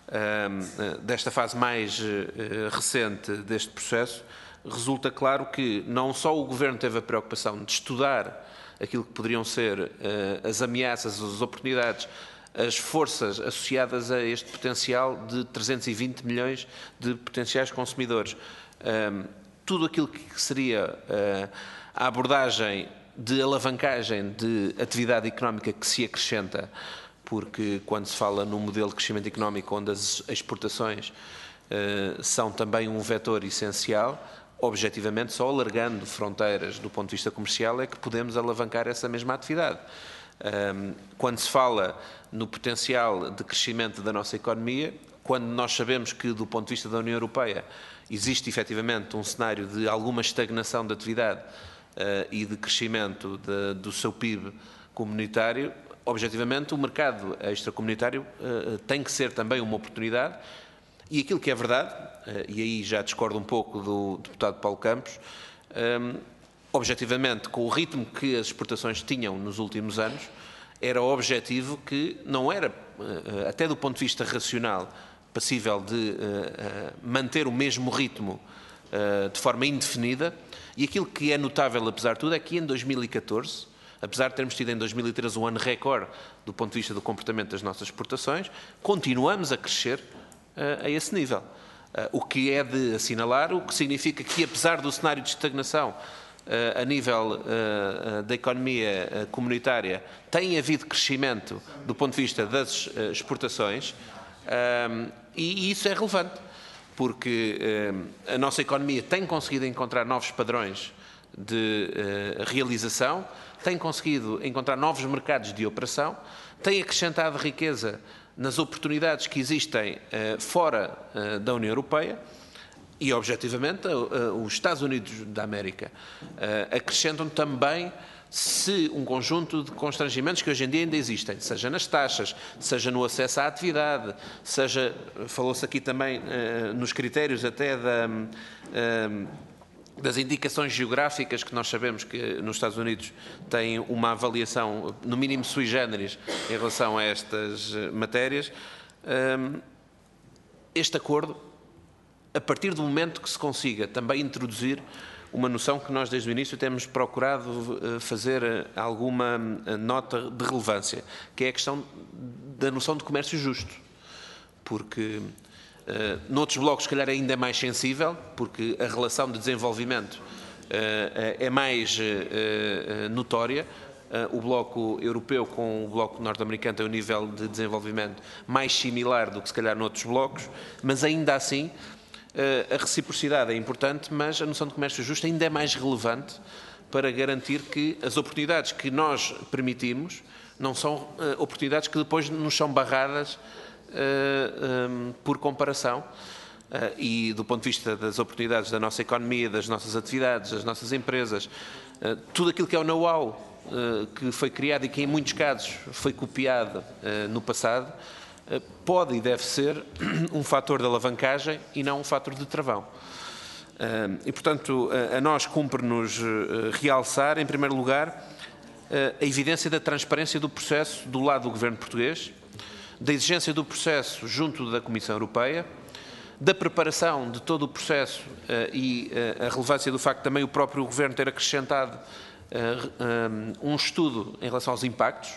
desta fase mais recente deste processo, resulta claro que não só o Governo teve a preocupação de estudar aquilo que poderiam ser as ameaças, as oportunidades, as forças associadas a este potencial de 320 milhões de potenciais consumidores. Tudo aquilo que seria a abordagem de alavancagem de atividade económica que se acrescenta, porque quando se fala num modelo de crescimento económico onde as exportações são também um vetor essencial, objetivamente só alargando fronteiras do ponto de vista comercial é que podemos alavancar essa mesma atividade. Quando se fala no potencial de crescimento da nossa economia, quando nós sabemos que do ponto de vista da União Europeia existe efetivamente um cenário de alguma estagnação da atividade e de crescimento do seu PIB comunitário, objetivamente o mercado extracomunitário tem que ser também uma oportunidade. E aquilo que é verdade, e aí já discordo um pouco do deputado Paulo Campos, objetivamente, com o ritmo que as exportações tinham nos últimos anos, era objetivo que não era, até do ponto de vista racional, passível de manter o mesmo ritmo de forma indefinida. E aquilo que é notável, apesar de tudo, é que em 2014, apesar de termos tido em 2013 um ano recorde do ponto de vista do comportamento das nossas exportações, continuamos a crescer a esse nível. O que é de assinalar, o que significa que, apesar do cenário de estagnação a nível da economia comunitária, tem havido crescimento do ponto de vista das exportações, e isso é relevante. porque a nossa economia tem conseguido encontrar novos padrões de realização, tem conseguido encontrar novos mercados de operação, tem acrescentado riqueza nas oportunidades que existem fora da União Europeia e, objetivamente, os Estados Unidos da América acrescentam também um conjunto de constrangimentos que hoje em dia ainda existem, seja nas taxas, seja no acesso à atividade, seja, falou-se aqui também nos critérios até das indicações geográficas, que nós sabemos que nos Estados Unidos têm uma avaliação, no mínimo sui generis, em relação a estas matérias. Este acordo, a partir do momento que se consiga também introduzir uma noção que nós desde o início temos procurado fazer alguma nota de relevância, que é a questão da noção de comércio justo, porque noutros blocos, se calhar, ainda é mais sensível, porque a relação de desenvolvimento é mais notória. O bloco europeu com o bloco norte-americano tem um nível de desenvolvimento mais similar do que, se calhar, noutros blocos, mas ainda assim a reciprocidade é importante, mas a noção de comércio justo ainda é mais relevante para garantir que as oportunidades que nós permitimos não são oportunidades que depois nos são barradas por comparação. E do ponto de vista das oportunidades da nossa economia, das nossas atividades, das nossas empresas, tudo aquilo que é o know-how que foi criado e que em muitos casos foi copiado no passado, pode e deve ser um fator de alavancagem e não um fator de travão. E, portanto, a nós cumpre-nos realçar, em primeiro lugar, a evidência da transparência do processo do lado do Governo português, da exigência do processo junto da Comissão Europeia, da preparação de todo o processo e a relevância do facto de também o próprio Governo ter acrescentado um estudo em relação aos impactos,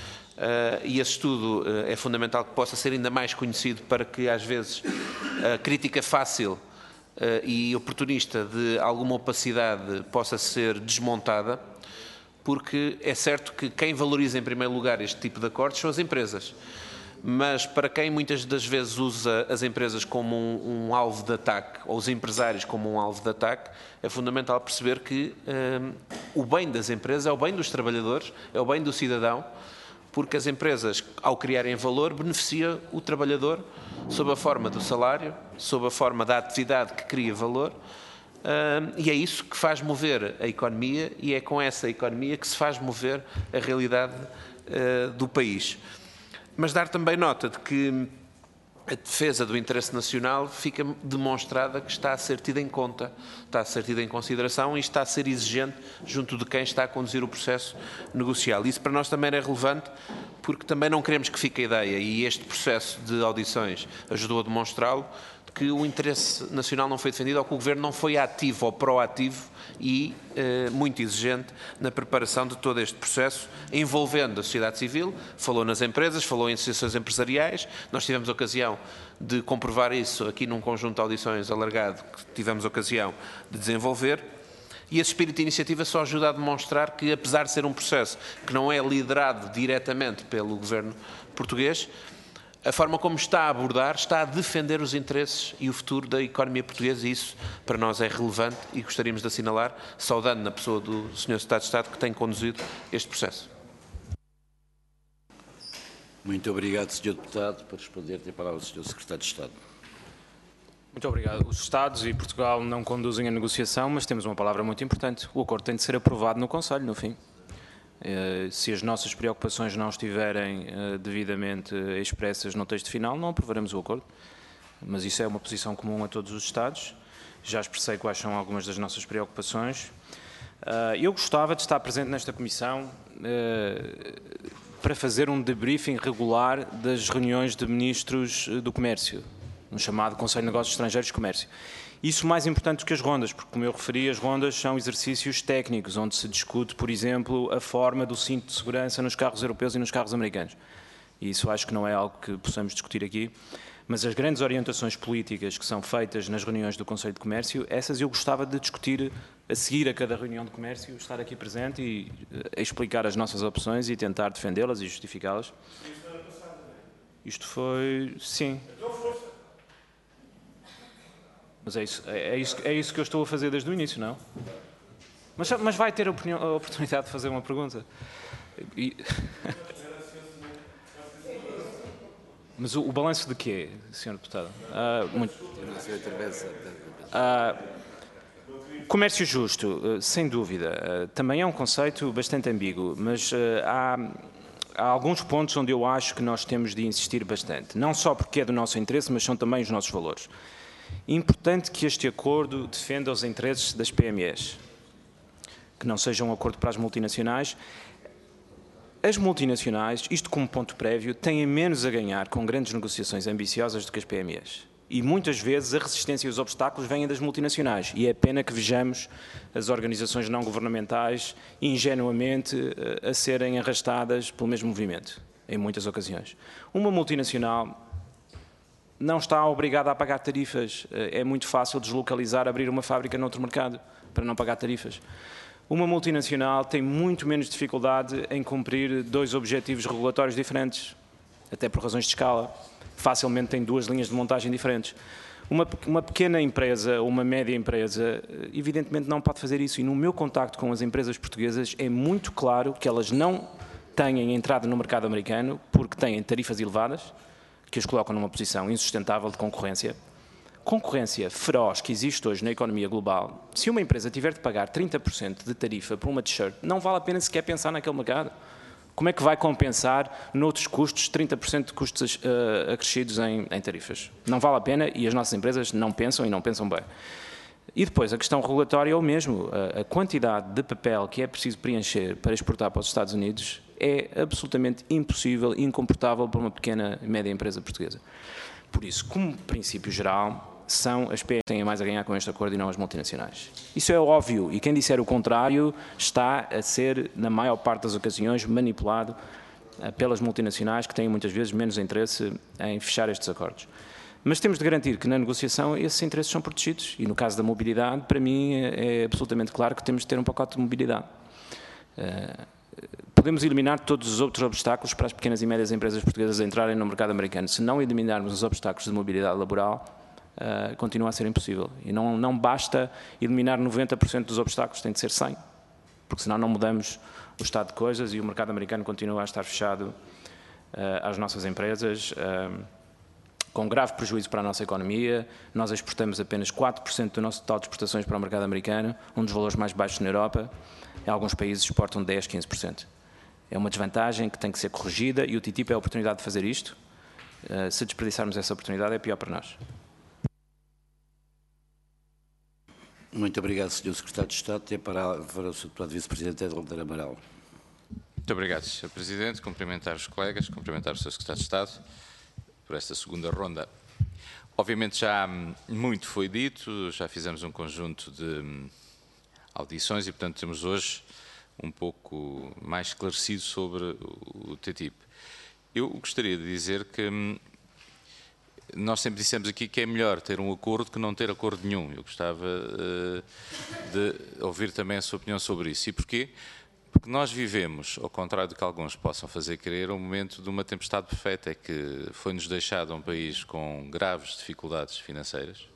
e esse estudo é fundamental que possa ser ainda mais conhecido para que, às vezes, a crítica fácil e oportunista de alguma opacidade possa ser desmontada, porque é certo que quem valoriza em primeiro lugar este tipo de acordos são as empresas. Mas para quem muitas das vezes usa as empresas como um alvo de ataque, ou os empresários como um alvo de ataque, é fundamental perceber que o bem das empresas é o bem dos trabalhadores, é o bem do cidadão, porque as empresas, ao criarem valor, beneficiam o trabalhador sob a forma do salário, sob a forma da atividade que cria valor, e é isso que faz mover a economia e é com essa economia que se faz mover a realidade do país. Mas dar também nota de que a defesa do interesse nacional fica demonstrada que está a ser tida em conta, está a ser tida em consideração e está a ser exigente junto de quem está a conduzir o processo negocial. Isso para nós também é relevante, porque também não queremos que fique a ideia, e este processo de audições ajudou a demonstrá-lo, que o interesse nacional não foi defendido ou que o Governo não foi ativo ou proativo e muito exigente na preparação de todo este processo, envolvendo a sociedade civil, falou nas empresas, falou em associações empresariais. Nós tivemos ocasião de comprovar isso aqui num conjunto de audições alargado que tivemos ocasião de desenvolver. E esse espírito de iniciativa só ajuda a demonstrar que, apesar de ser um processo que não é liderado diretamente pelo Governo português, a forma como está a abordar, está a defender os interesses e o futuro da economia portuguesa, e isso para nós é relevante e gostaríamos de assinalar, saudando na pessoa do Sr. Secretário de Estado que tem conduzido este processo. Muito obrigado, Sr. Deputado. Para responder, tem a palavra o Sr. Secretário de Estado. Muito obrigado. Os Estados e Portugal não conduzem a negociação, mas temos uma palavra muito importante. O acordo tem de ser aprovado no Conselho, no fim. Se as nossas preocupações não estiverem devidamente expressas no texto final, não aprovaremos o acordo. Mas isso é uma posição comum a todos os Estados. Já expressei quais são algumas das nossas preocupações. Eu gostava de estar presente nesta comissão para fazer um debriefing regular das reuniões de ministros do comércio, no chamado Conselho de Negócios Estrangeiros e Comércio. Isso mais importante do que as rondas, porque, como eu referi, as rondas são exercícios técnicos, onde se discute, por exemplo, a forma do cinto de segurança nos carros europeus e nos carros americanos. E isso acho que não é algo que possamos discutir aqui. Mas as grandes orientações políticas que são feitas nas reuniões do Conselho de Comércio, essas eu gostava de discutir a seguir a cada reunião de comércio, estar aqui presente e explicar as nossas opções e tentar defendê-las e justificá-las. Isto foi... sim. Mas é isso que eu estou a fazer desde o início, não? Mas vai ter a oportunidade de fazer uma pergunta. Mas o balanço de quê, Sr. Deputado? Comércio justo, sem dúvida, também é um conceito bastante ambíguo, mas há alguns pontos onde eu acho que nós temos de insistir bastante, não só porque é do nosso interesse, mas são também os nossos valores. É importante que este acordo defenda os interesses das PMEs, que não seja um acordo para as multinacionais. As multinacionais, isto como ponto prévio, têm menos a ganhar com grandes negociações ambiciosas do que as PMEs. E muitas vezes a resistência e os obstáculos vêm das multinacionais. E é pena que vejamos as organizações não governamentais ingenuamente a serem arrastadas pelo mesmo movimento, em muitas ocasiões. Uma multinacional não está obrigada a pagar tarifas. É muito fácil deslocalizar, abrir uma fábrica noutro mercado para não pagar tarifas. Uma multinacional tem muito menos dificuldade em cumprir 2 objetivos regulatórios diferentes, até por razões de escala. Facilmente tem 2 linhas de montagem diferentes. Uma pequena empresa ou uma média empresa, evidentemente não pode fazer isso. E no meu contacto com as empresas portuguesas é muito claro que elas não têm entrada no mercado americano porque têm tarifas elevadas, que os colocam numa posição insustentável de concorrência. Concorrência feroz que existe hoje na economia global. Se uma empresa tiver de pagar 30% de tarifa por uma t-shirt, não vale a pena sequer pensar naquele mercado. Como é que vai compensar noutros custos 30% de custos acrescidos em tarifas? Não vale a pena e as nossas empresas não pensam e não pensam bem. E depois a questão regulatória é o mesmo. A quantidade de papel que é preciso preencher para exportar para os Estados Unidos é absolutamente impossível e incomportável para uma pequena e média empresa portuguesa. Por isso, como princípio geral, são as PMEs que têm mais a ganhar com este acordo e não as multinacionais. Isso é óbvio e quem disser o contrário está a ser, na maior parte das ocasiões, manipulado pelas multinacionais que têm muitas vezes menos interesse em fechar estes acordos. Mas temos de garantir que na negociação esses interesses são protegidos e no caso da mobilidade, para mim é absolutamente claro que temos de ter um pacote de mobilidade. Podemos eliminar todos os outros obstáculos para as pequenas e médias empresas portuguesas entrarem no mercado americano. Se não eliminarmos os obstáculos de mobilidade laboral, continua a ser impossível. E não basta eliminar 90% dos obstáculos, tem de ser 100%, porque senão não mudamos o estado de coisas e o mercado americano continua a estar fechado às nossas empresas, com grave prejuízo para a nossa economia. Nós exportamos apenas 4% do nosso total de exportações para o mercado americano, um dos valores mais baixos na Europa. Em alguns países exportam 10%, 15%. É uma desvantagem que tem que ser corrigida e o TTIP é a oportunidade de fazer isto. Se desperdiçarmos essa oportunidade é pior para nós. Muito obrigado, Sr. Secretário de Estado. Tem a palavra o Sr. Deputado Vice-Presidente Edson Monteiro Amaral. Muito obrigado, Sr. Presidente. Cumprimentar os colegas, cumprimentar o Sr. Secretário de Estado por esta segunda ronda. Obviamente já muito foi dito, já fizemos um conjunto de audições e, portanto, temos hoje um pouco mais esclarecido sobre o TTIP. Eu gostaria de dizer que nós sempre dissemos aqui que é melhor ter um acordo que não ter acordo nenhum. Eu gostava de ouvir também a sua opinião sobre isso. E porquê? Porque nós vivemos, ao contrário do que alguns possam fazer crer, um momento de uma tempestade perfeita, é que foi-nos deixado um país com graves dificuldades financeiras,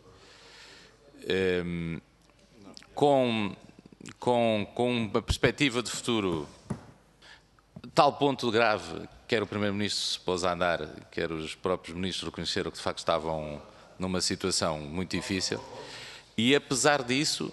com uma perspectiva de futuro tal ponto grave, quer o Primeiro-Ministro se pôs a andar, quer os próprios ministros reconheceram que de facto estavam numa situação muito difícil, e apesar disso,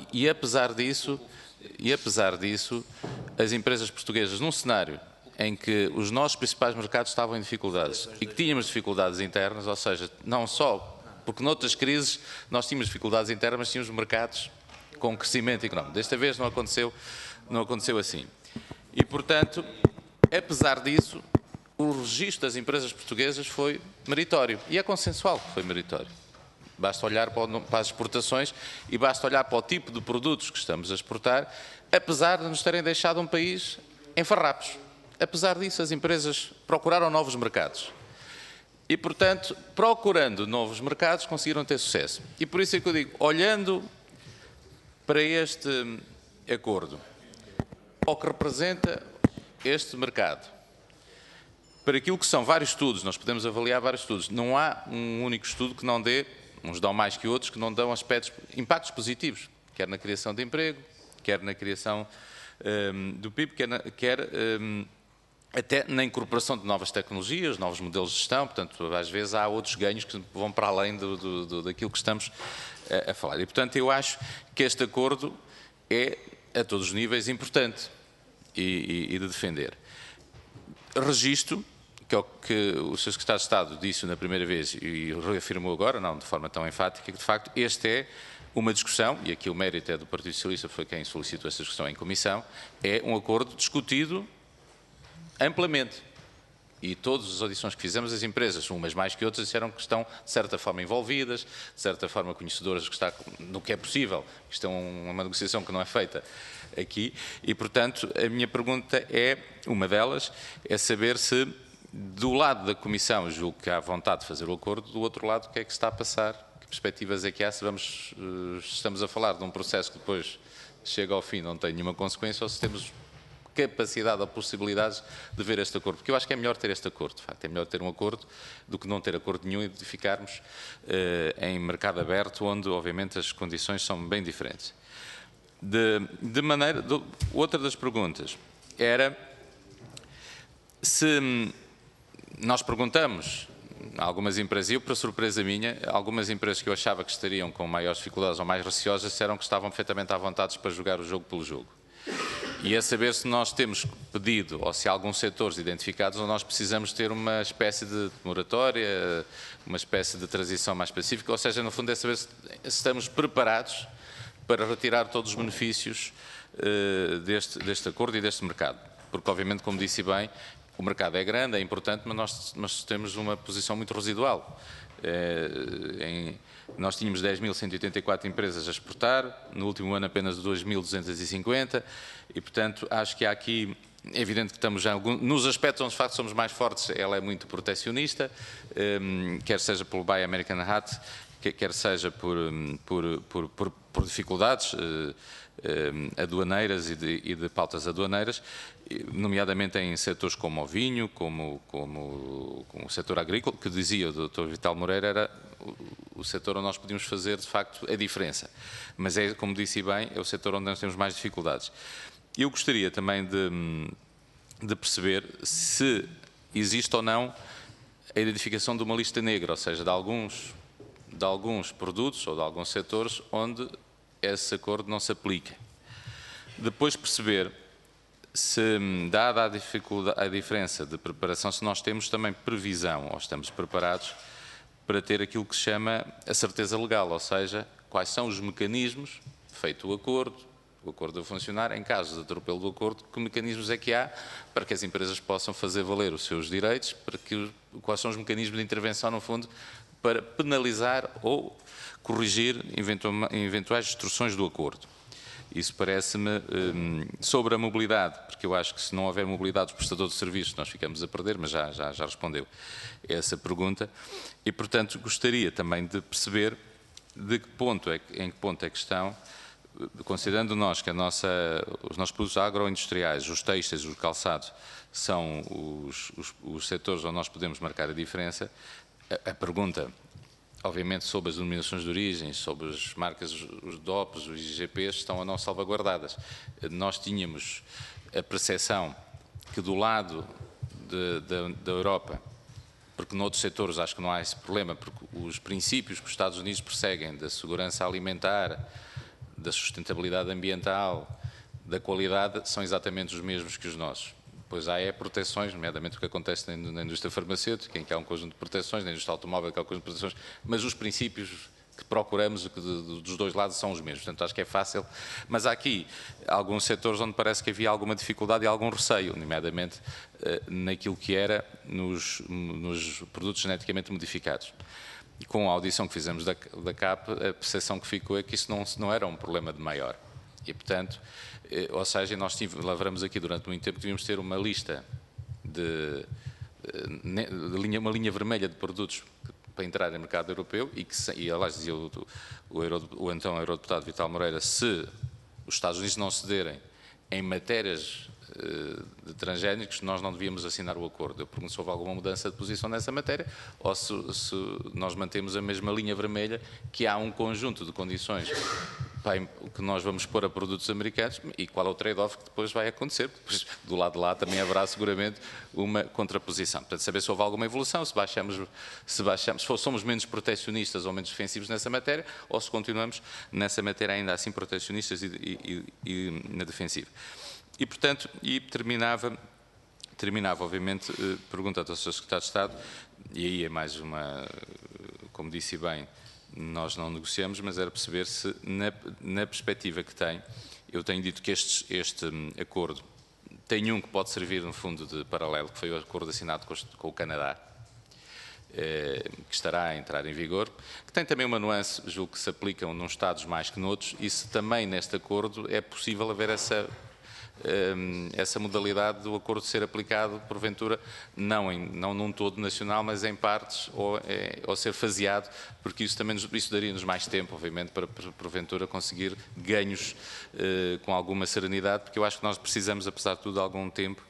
as empresas portuguesas, num cenário em que os nossos principais mercados estavam em dificuldades e que tínhamos dificuldades internas, ou seja, não só porque noutras crises nós tínhamos dificuldades internas, mas tínhamos mercados com crescimento económico. Desta vez não aconteceu assim. E, portanto, apesar disso, o registro das empresas portuguesas foi meritório. E é consensual que foi meritório. Basta olhar para as exportações e basta olhar para o tipo de produtos que estamos a exportar, apesar de nos terem deixado um país em farrapos. Apesar disso, as empresas procuraram novos mercados. E, portanto, procurando novos mercados, conseguiram ter sucesso. E por isso é que eu digo, olhando para este acordo, ao que representa este mercado, para aquilo que são vários estudos, nós podemos avaliar vários estudos, não há um único estudo que não dê uns dão mais que outros, que não dão impactos positivos, quer na criação de emprego, quer na criação do PIB, quer até na incorporação de novas tecnologias, novos modelos de gestão. Portanto, às vezes há outros ganhos que vão para além daquilo que estamos a falar. E, portanto, eu acho que este acordo é, a todos os níveis, importante e de defender. Registro, que é o que o Sr. Secretário de Estado disse na primeira vez e reafirmou agora, não de forma tão enfática, que de facto este é uma discussão, e aqui o mérito é do Partido Socialista, foi quem solicitou essa discussão em comissão, é um acordo discutido amplamente. E todas as audições que fizemos, as empresas, umas mais que outras, disseram que estão, de certa forma, envolvidas, de certa forma, conhecedoras no que é possível. Isto é uma negociação que não é feita aqui. E, portanto, a minha pergunta é, uma delas, é saber se, do lado da Comissão, julgo que há vontade de fazer o acordo, do outro lado, o que é que está a passar? Que perspectivas é que há? Se estamos a falar de um processo que depois chega ao fim, não tem nenhuma consequência, ou se temos capacidade ou possibilidades de ver este acordo, porque eu acho que é melhor ter este acordo, de facto, é melhor ter um acordo do que não ter acordo nenhum e de ficarmos em mercado aberto, onde obviamente as condições são bem diferentes. Outra das perguntas era se nós perguntamos a algumas empresas, e eu, para surpresa minha, algumas empresas que eu achava que estariam com maiores dificuldades ou mais receosas disseram que estavam perfeitamente à vontade para jogar o jogo pelo jogo. E a saber se nós temos pedido, ou se há alguns setores identificados, ou nós precisamos ter uma espécie de moratória, uma espécie de transição mais específica, ou seja, no fundo é saber se estamos preparados para retirar todos os benefícios deste acordo e deste mercado. Porque, obviamente, como disse bem, o mercado é grande, é importante, mas nós temos uma posição muito residual. Nós tínhamos 10.184 empresas a exportar, no último ano apenas 2.250 e, portanto, acho que há aqui, é evidente que estamos já, nos aspectos onde de facto somos mais fortes, ela é muito protecionista, quer seja pelo Buy American Hat, quer seja por dificuldades aduaneiras e de pautas aduaneiras, nomeadamente em setores como o vinho, como o setor agrícola, que dizia o Dr. Vital Moreira, era o setor onde nós podíamos fazer, de facto, a diferença. Mas é, como disse bem, é o setor onde nós temos mais dificuldades. Eu gostaria também de perceber se existe ou não a identificação de uma lista negra, ou seja, de alguns produtos ou de alguns setores onde esse acordo não se aplica. Depois perceber se, dada a diferença de preparação, se nós temos também previsão, ou estamos preparados para ter aquilo que se chama a certeza legal, ou seja, quais são os mecanismos, feito o acordo a funcionar, em caso de atropelo do acordo, que mecanismos é que há para que as empresas possam fazer valer os seus direitos, quais são os mecanismos de intervenção, no fundo, para penalizar ou corrigir eventuais destruções do acordo. Isso parece-me, sobre a mobilidade, porque eu acho que se não houver mobilidade dos prestadores de serviços, nós ficamos a perder, mas já respondeu essa pergunta. E, portanto, gostaria também de perceber em que ponto é que estão, considerando nós que os nossos produtos agroindustriais, os têxteis, os calçados, são os setores onde nós podemos marcar a diferença. A pergunta, obviamente, sobre as denominações de origem, sobre as marcas, os DOPs, os IGPs, estão ou não salvaguardadas. Nós tínhamos a percepção que do lado da Europa, porque noutros setores acho que não há esse problema, porque os princípios que os Estados Unidos perseguem da segurança alimentar, da sustentabilidade ambiental, da qualidade, são exatamente os mesmos que os nossos. Pois há proteções, nomeadamente o que acontece na indústria farmacêutica, em que há um conjunto de proteções, na indústria automóvel, que há um conjunto de proteções, mas os princípios que procuramos dos dois lados são os mesmos. Portanto, acho que é fácil. Mas há aqui alguns setores onde parece que havia alguma dificuldade e algum receio, nomeadamente naquilo que era nos produtos geneticamente modificados. E com a audição que fizemos da CAP, a percepção que ficou é que isso não era um problema de maior. E, portanto, ou seja, nós lavramos aqui durante muito tempo que devíamos ter uma lista uma linha vermelha de produtos para entrar no mercado europeu e aliás, dizia o então eurodeputado Vital Moreira, se os Estados Unidos não cederem em matérias de transgénicos, nós não devíamos assinar o acordo. Eu pergunto se houve alguma mudança de posição nessa matéria ou se nós mantemos a mesma linha vermelha, que há um conjunto de condições que nós vamos pôr a produtos americanos e qual é o trade-off que depois vai acontecer. Depois, do lado de lá também haverá seguramente uma contraposição. Portanto, saber se houve alguma evolução, se somos menos protecionistas ou menos defensivos nessa matéria, ou se continuamos nessa matéria ainda assim protecionistas e na defensiva. E, portanto, terminava obviamente, perguntando ao Sr. Secretário de Estado, e aí é mais uma, como disse bem, nós não negociamos, mas era perceber se, na perspectiva que tem, eu tenho dito que este acordo tem um que pode servir, no fundo, de paralelo, que foi o acordo assinado com o Canadá, que estará a entrar em vigor, que tem também uma nuance, julgo que se aplicam num Estados mais que noutros, e se também neste acordo é possível haver essa modalidade do acordo ser aplicado, porventura, não num todo nacional, mas em partes, ou ser faseado, porque isso daria-nos mais tempo, obviamente, para porventura conseguir ganhos com alguma serenidade, porque eu acho que nós precisamos, apesar de tudo, de algum tempo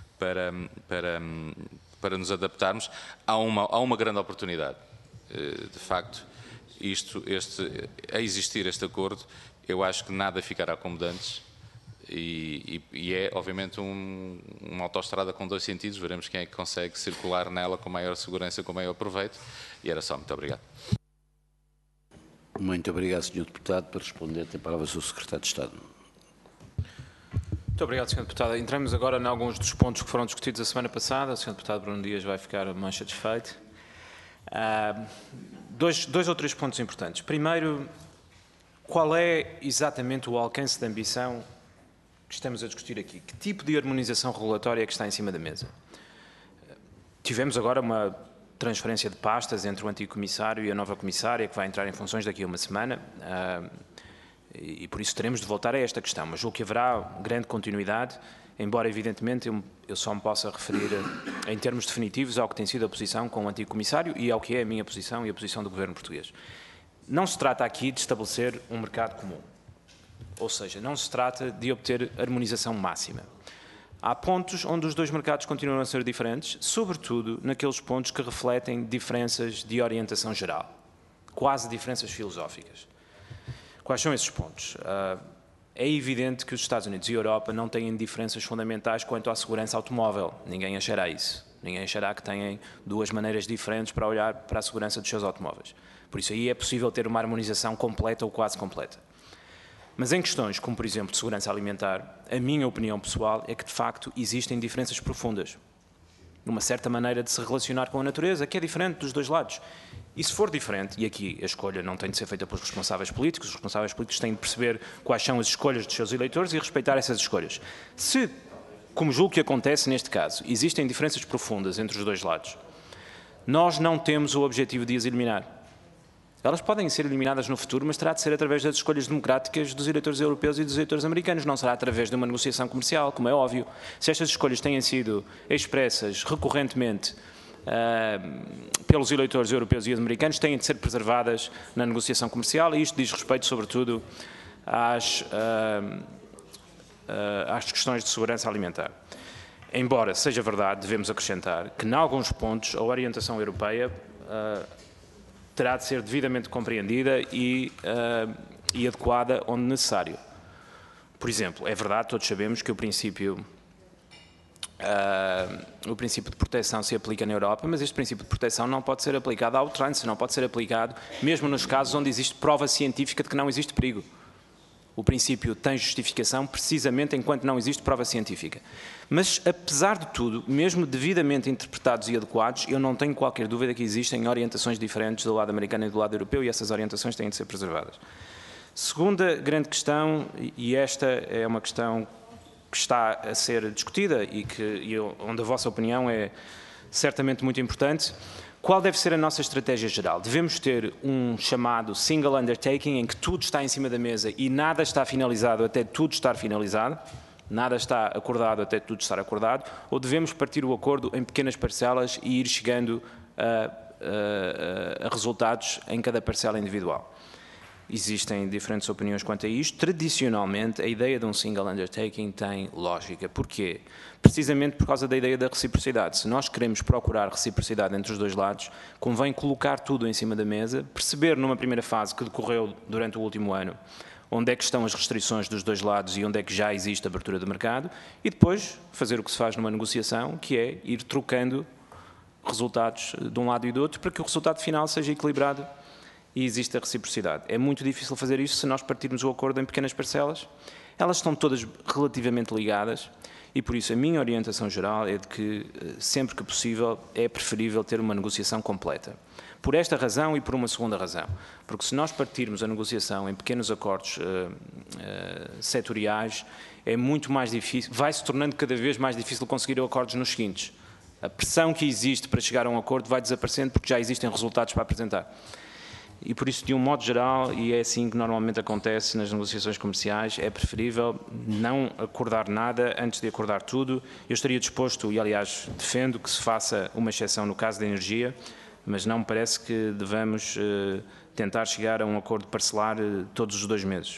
para nos adaptarmos a uma grande oportunidade. De facto, a existir este acordo, eu acho que nada ficará como dantes. E é, obviamente, uma autoestrada com dois sentidos. Veremos quem é que consegue circular nela com maior segurança, com maior proveito. E era só. Muito obrigado. Muito obrigado, Sr. Deputado. Para responder, tem a palavra o Sr. Secretário de Estado. Muito obrigado, Sr. Deputado. Entramos agora em alguns dos pontos que foram discutidos a semana passada. O Sr. Deputado Bruno Dias vai ficar mais satisfeito. Dois ou três pontos importantes. Primeiro, qual é exatamente o alcance da ambição que estamos a discutir aqui? Que tipo de harmonização regulatória é que está em cima da mesa? Tivemos agora uma transferência de pastas entre o antigo comissário e a nova comissária, que vai entrar em funções daqui a uma semana, e por isso teremos de voltar a esta questão, mas julgo que haverá grande continuidade, embora evidentemente eu só me possa referir em termos definitivos ao que tem sido a posição com o antigo comissário e ao que é a minha posição e a posição do governo português. Não se trata aqui de estabelecer um mercado comum. Ou seja, não se trata de obter harmonização máxima. Há pontos onde os dois mercados continuam a ser diferentes, sobretudo naqueles pontos que refletem diferenças de orientação geral, quase diferenças filosóficas. Quais são esses pontos? É evidente que os Estados Unidos e a Europa não têm diferenças fundamentais quanto à segurança automóvel. Ninguém achará isso. Ninguém achará que têm duas maneiras diferentes para olhar para a segurança dos seus automóveis. Por isso aí é possível ter uma harmonização completa ou quase completa. Mas em questões como, por exemplo, de segurança alimentar, a minha opinião pessoal é que, de facto, existem diferenças profundas. Uma certa maneira de se relacionar com a natureza, que é diferente dos dois lados. E se for diferente, e aqui a escolha não tem de ser feita pelos responsáveis políticos, os responsáveis políticos têm de perceber quais são as escolhas dos seus eleitores e respeitar essas escolhas. Se, como julgo que acontece neste caso, existem diferenças profundas entre os dois lados, nós não temos o objetivo de as eliminar. Elas podem ser eliminadas no futuro, mas terá de ser através das escolhas democráticas dos eleitores europeus e dos eleitores americanos, não será através de uma negociação comercial, como é óbvio. Se estas escolhas têm sido expressas recorrentemente pelos eleitores europeus e americanos, têm de ser preservadas na negociação comercial, e isto diz respeito, sobretudo, às questões de segurança alimentar. Embora seja verdade, devemos acrescentar que, em alguns pontos, a orientação europeia terá de ser devidamente compreendida e adequada onde necessário. Por exemplo, é verdade, todos sabemos que o princípio de proteção se aplica na Europa, mas este princípio de proteção não pode ser aplicado à outrance, não pode ser aplicado mesmo nos casos onde existe prova científica de que não existe perigo. O princípio tem justificação precisamente enquanto não existe prova científica. Mas, apesar de tudo, mesmo devidamente interpretados e adequados, eu não tenho qualquer dúvida que existem orientações diferentes do lado americano e do lado europeu, e essas orientações têm de ser preservadas. Segunda grande questão, e esta é uma questão que está a ser discutida e onde a vossa opinião é certamente muito importante: qual deve ser a nossa estratégia geral? Devemos ter um chamado single undertaking, em que tudo está em cima da mesa e nada está finalizado até tudo estar finalizado? Nada está acordado até tudo estar acordado? Ou devemos partir o acordo em pequenas parcelas e ir chegando a resultados em cada parcela individual? existem diferentes opiniões quanto a isto. Tradicionalmente, a ideia de um single undertaking tem lógica. Porquê? Precisamente por causa da ideia da reciprocidade. Se nós queremos procurar reciprocidade entre os dois lados, convém colocar tudo em cima da mesa, perceber numa primeira fase que decorreu durante o último ano onde é que estão as restrições dos dois lados e onde é que já existe abertura de mercado, e depois fazer o que se faz numa negociação, que é ir trocando resultados de um lado e do outro, para que o resultado final seja equilibrado e exista reciprocidade. É muito difícil fazer isso se nós partirmos o acordo em pequenas parcelas. Elas estão todas relativamente ligadas e, por isso, a minha orientação geral é de que, sempre que possível, é preferível ter uma negociação completa. Por esta razão e por uma segunda razão. Porque se nós partirmos a negociação em pequenos acordos setoriais, é muito mais difícil, vai-se tornando cada vez mais difícil conseguir acordos nos seguintes. A pressão que existe para chegar a um acordo vai desaparecendo porque já existem resultados para apresentar. E por isso, de um modo geral, e é assim que normalmente acontece nas negociações comerciais, é preferível não acordar nada antes de acordar tudo. Eu estaria disposto, e aliás defendo que se faça uma exceção no caso da energia, mas não me parece que devamos tentar chegar a um acordo parcelar todos os 2 meses.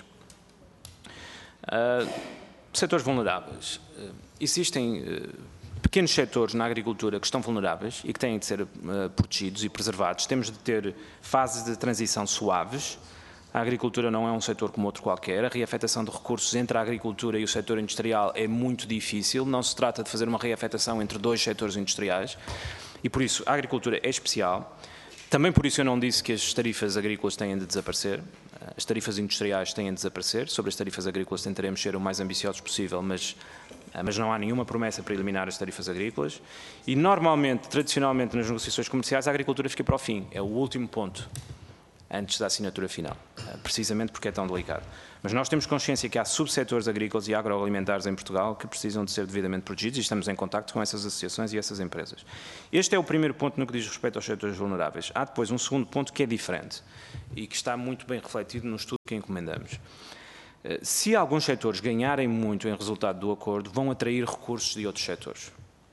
Setores vulneráveis. Existem pequenos setores na agricultura que estão vulneráveis e que têm de ser protegidos e preservados. Temos de ter fases de transição suaves. A agricultura não é um setor como outro qualquer. A reafetação de recursos entre a agricultura e o setor industrial é muito difícil. Não se trata de fazer uma reafetação entre 2 setores industriais. E por isso a agricultura é especial. Também por isso eu não disse que as tarifas agrícolas têm de desaparecer. As tarifas industriais têm de desaparecer. Sobre as tarifas agrícolas tentaremos ser o mais ambiciosos possível, mas não há nenhuma promessa para eliminar as tarifas agrícolas. E normalmente, tradicionalmente, nas negociações comerciais, a agricultura fica para o fim. É o último ponto, antes da assinatura final, precisamente porque é tão delicado. Mas nós temos consciência que há subsetores agrícolas e agroalimentares em Portugal que precisam de ser devidamente protegidos e estamos em contacto com essas associações e essas empresas. Este é o primeiro ponto no que diz respeito aos setores vulneráveis. Há depois um segundo ponto que é diferente e que está muito bem refletido no estudo que encomendamos. Se alguns setores ganharem muito em resultado do acordo, vão atrair recursos de outros setores.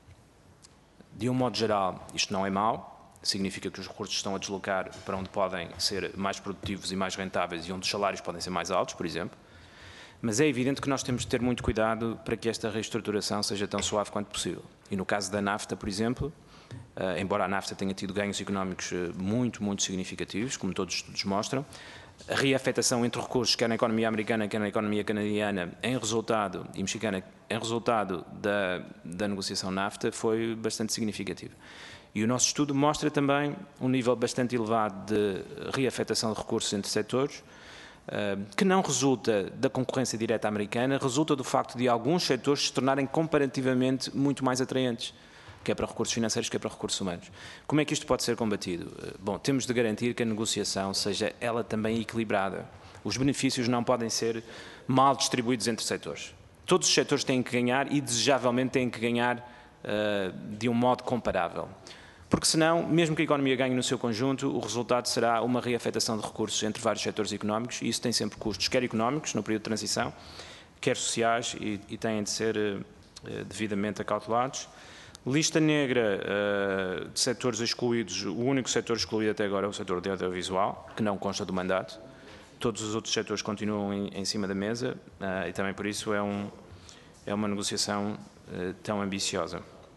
De um modo geral, isto não é mau. Significa que os recursos estão a deslocar para onde podem ser mais produtivos e mais rentáveis e onde os salários podem ser mais altos, por exemplo. Mas é evidente que nós temos de ter muito cuidado para que esta reestruturação seja tão suave quanto possível. E no caso da NAFTA, por exemplo, embora a NAFTA tenha tido ganhos económicos muito, muito significativos, como todos os estudos mostram, a reafetação entre recursos, quer na economia americana, quer na economia canadiana, em resultado, e mexicana, em resultado da negociação NAFTA, foi bastante significativa. E o nosso estudo mostra também um nível bastante elevado de reafetação de recursos entre setores, que não resulta da concorrência direta americana, resulta do facto de alguns setores se tornarem comparativamente muito mais atraentes, quer para recursos financeiros, quer para recursos humanos. Como é que isto pode ser combatido? Bom, temos de garantir que a negociação seja ela também equilibrada. Os benefícios não podem ser mal distribuídos entre setores. Todos os setores têm que ganhar e, desejavelmente, têm que ganhar de um modo comparável. Porque senão, mesmo que a economia ganhe no seu conjunto, o resultado será uma reafetação de recursos entre vários setores económicos e isso tem sempre custos, quer económicos, no período de transição, quer sociais e têm de ser devidamente acautelados. Lista negra de setores excluídos, o único setor excluído até agora é o setor de audiovisual, que não consta do mandato. Todos os outros setores continuam em cima da mesa e também por isso é uma negociação tão ambiciosa.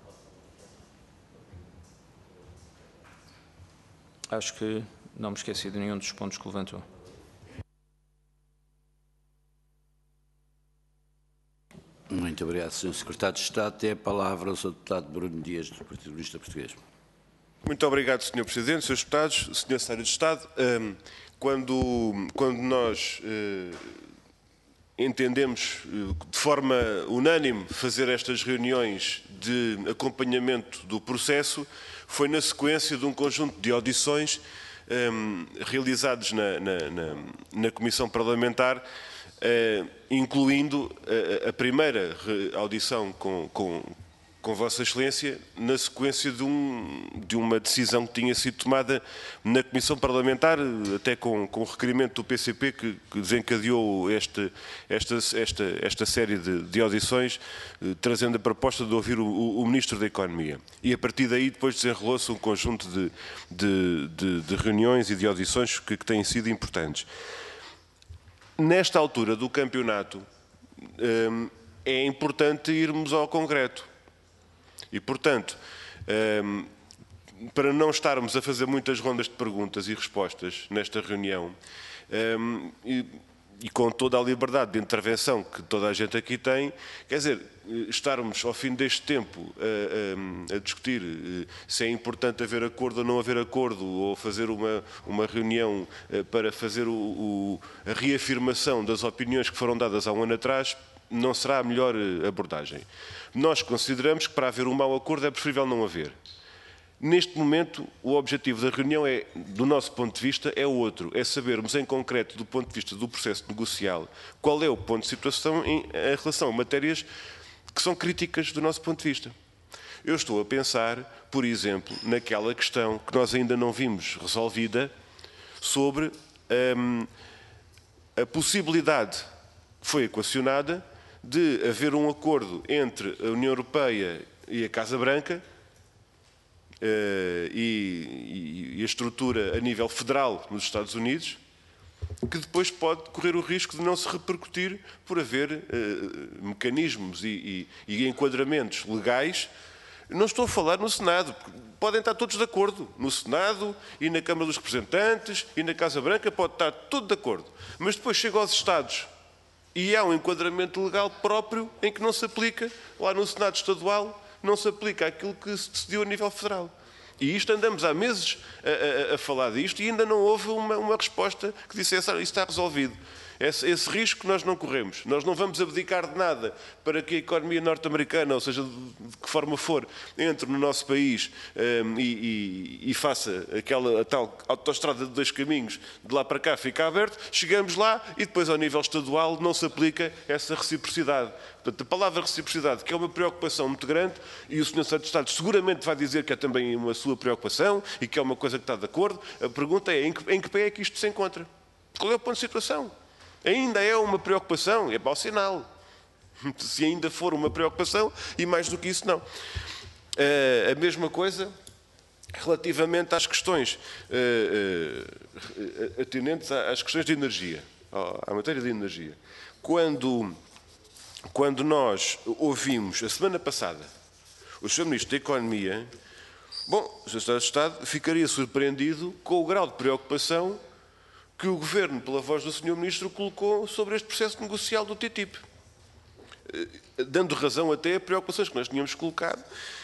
Acho que não me esqueci de nenhum dos pontos que levantou. Muito obrigado, Sr. Secretário de Estado. Tem a palavra o Sr. Deputado Bruno Dias, do Partido Comunista Português. Muito obrigado, Sr. Presidente, Srs. Deputados, Sr. Secretário de Estado. Quando nós entendemos de forma unânime fazer estas reuniões de acompanhamento do processo, foi na sequência de um conjunto de audições realizados na Comissão Parlamentar, incluindo a primeira audição com Vossa Excelência, na sequência de uma decisão que tinha sido tomada na Comissão Parlamentar, até com o requerimento do PCP que desencadeou esta série de audições, trazendo a proposta de ouvir o Ministro da Economia. E a partir daí depois desenrolou-se um conjunto de reuniões e de audições que têm sido importantes. nesta altura do campeonato, é importante irmos ao concreto. E, portanto, para não estarmos a fazer muitas rondas de perguntas e respostas nesta reunião, e com toda a liberdade de intervenção que toda a gente aqui tem, quer dizer, estarmos ao fim deste tempo a discutir se é importante haver acordo ou não haver acordo, ou fazer uma reunião para fazer a reafirmação das opiniões que foram dadas há um ano atrás, não será a melhor abordagem. Nós consideramos que para haver um mau acordo é preferível não haver. Neste momento, o objetivo da reunião é, do nosso ponto de vista, é outro. É sabermos em concreto, do ponto de vista do processo negocial, qual é o ponto de situação em relação a matérias que são críticas do nosso ponto de vista. Eu estou a pensar, por exemplo, naquela questão que nós ainda não vimos resolvida sobre a possibilidade que foi equacionada de haver um acordo entre a União Europeia e a Casa Branca, e a estrutura a nível federal nos Estados Unidos, que depois pode correr o risco de não se repercutir por haver mecanismos e enquadramentos legais. Não estou a falar no Senado, podem estar todos de acordo. No Senado e na Câmara dos Representantes e na Casa Branca pode estar tudo de acordo. Mas depois chega aos Estados e há um enquadramento legal próprio em que não se aplica, lá no Senado Estadual, não se aplica aquilo que se decidiu a nível federal. E isto andamos há meses a falar disto e ainda não houve uma resposta que dissesse isso está resolvido. Esse risco nós não corremos. Nós não vamos abdicar de nada para que a economia norte-americana, ou seja, de que forma for, entre no nosso país e faça a tal autoestrada de 2 caminhos, de lá para cá fica aberto, chegamos lá e depois ao nível estadual não se aplica essa reciprocidade. Portanto, a palavra reciprocidade, que é uma preocupação muito grande, e o Sr. Secretário de Estado seguramente vai dizer que é também uma sua preocupação e que é uma coisa que está de acordo, a pergunta é em que pé é que isto se encontra? Qual é o ponto de situação? Ainda é uma preocupação, é mau sinal. Se ainda for uma preocupação, e mais do que isso, não. A mesma coisa relativamente às questões atinentes às questões de energia, à matéria de energia. Quando nós ouvimos, a semana passada, o Sr. Ministro da Economia, o Sr. Secretário de Estado ficaria surpreendido com o grau de preocupação que o Governo, pela voz do Sr. Ministro, colocou sobre este processo negocial do TTIP, dando razão até a preocupações que nós tínhamos colocado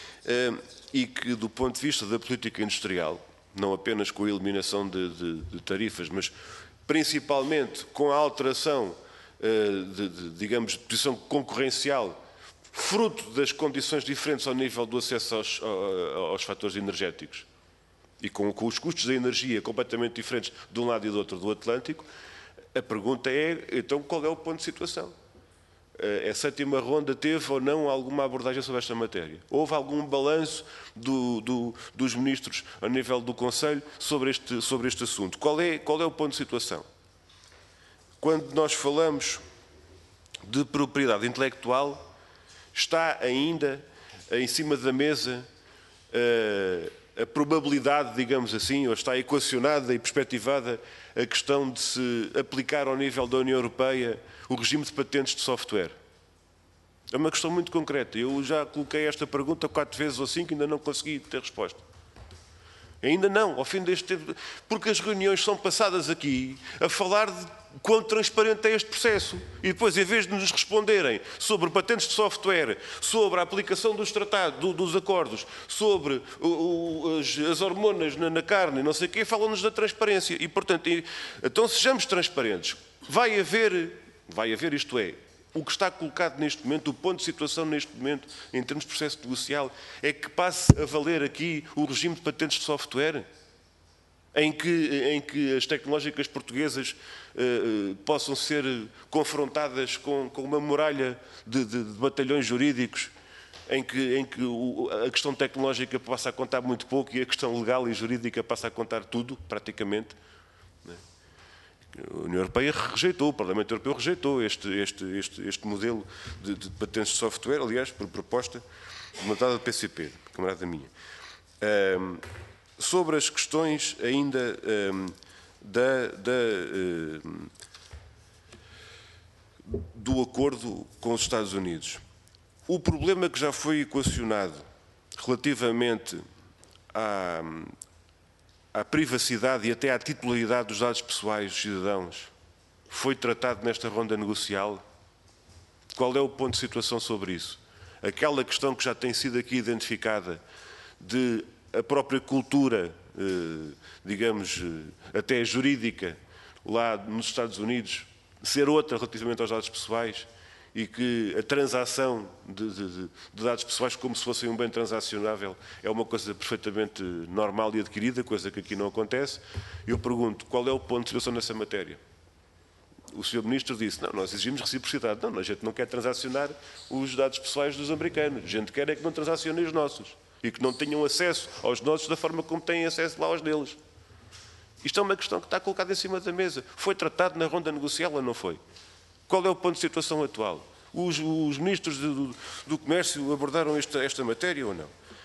e que, do ponto de vista da política industrial, não apenas com a eliminação de tarifas, mas principalmente com a alteração, digamos, de posição concorrencial, fruto das condições diferentes ao nível do acesso aos fatores energéticos, e com os custos da energia completamente diferentes de um lado e do outro do Atlântico, a pergunta é, então, qual é o ponto de situação? A 7ª ronda teve ou não alguma abordagem sobre esta matéria? Houve algum balanço dos ministros a nível do Conselho sobre este assunto? Qual é o ponto de situação? Quando nós falamos de propriedade intelectual, está ainda em cima da mesa a probabilidade, digamos assim, ou está equacionada e perspectivada a questão de se aplicar ao nível da União Europeia o regime de patentes de software? É uma questão muito concreta. Eu já coloquei esta pergunta 4 vezes ou 5 e ainda não consegui ter resposta. Ainda não, ao fim deste tempo, porque as reuniões são passadas aqui a falar de quão transparente é este processo. E depois, em vez de nos responderem sobre patentes de software, sobre a aplicação dos tratados, dos acordos, sobre as hormonas na carne, não sei o quê, falam-nos da transparência. E, portanto, então sejamos transparentes. Vai haver, isto é, o que está colocado neste momento, o ponto de situação neste momento, em termos de processo negocial, é que passe a valer aqui o regime de patentes de software, em que as tecnológicas portuguesas possam ser confrontadas com uma muralha de batalhões jurídicos, em que a questão tecnológica passa a contar muito pouco e a questão legal e jurídica passa a contar tudo, praticamente. A União Europeia rejeitou, o Parlamento Europeu rejeitou este modelo de patentes de software, aliás, por proposta montada do PCP, camarada minha. Sobre as questões ainda do acordo com os Estados Unidos. O problema que já foi equacionado relativamente à privacidade e até à titularidade dos dados pessoais dos cidadãos foi tratado nesta ronda negocial? Qual é o ponto de situação sobre isso? Aquela questão que já tem sido aqui identificada de a própria cultura, digamos, até jurídica, lá nos Estados Unidos, ser outra relativamente aos dados pessoais e que a transação de dados pessoais como se fossem um bem transacionável é uma coisa perfeitamente normal e adquirida, coisa que aqui não acontece. Eu pergunto, qual é o ponto de situação nessa matéria? O Sr. Ministro disse, não, nós exigimos reciprocidade. Não, a gente não quer transacionar os dados pessoais dos americanos. A gente quer é que não transacionem os nossos e que não tenham acesso aos nossos da forma como têm acesso lá aos deles. Isto é uma questão que está colocada em cima da mesa. Foi tratado na ronda negocial ou não foi? Qual é o ponto de situação atual? Os ministros do Comércio abordaram esta matéria ou não?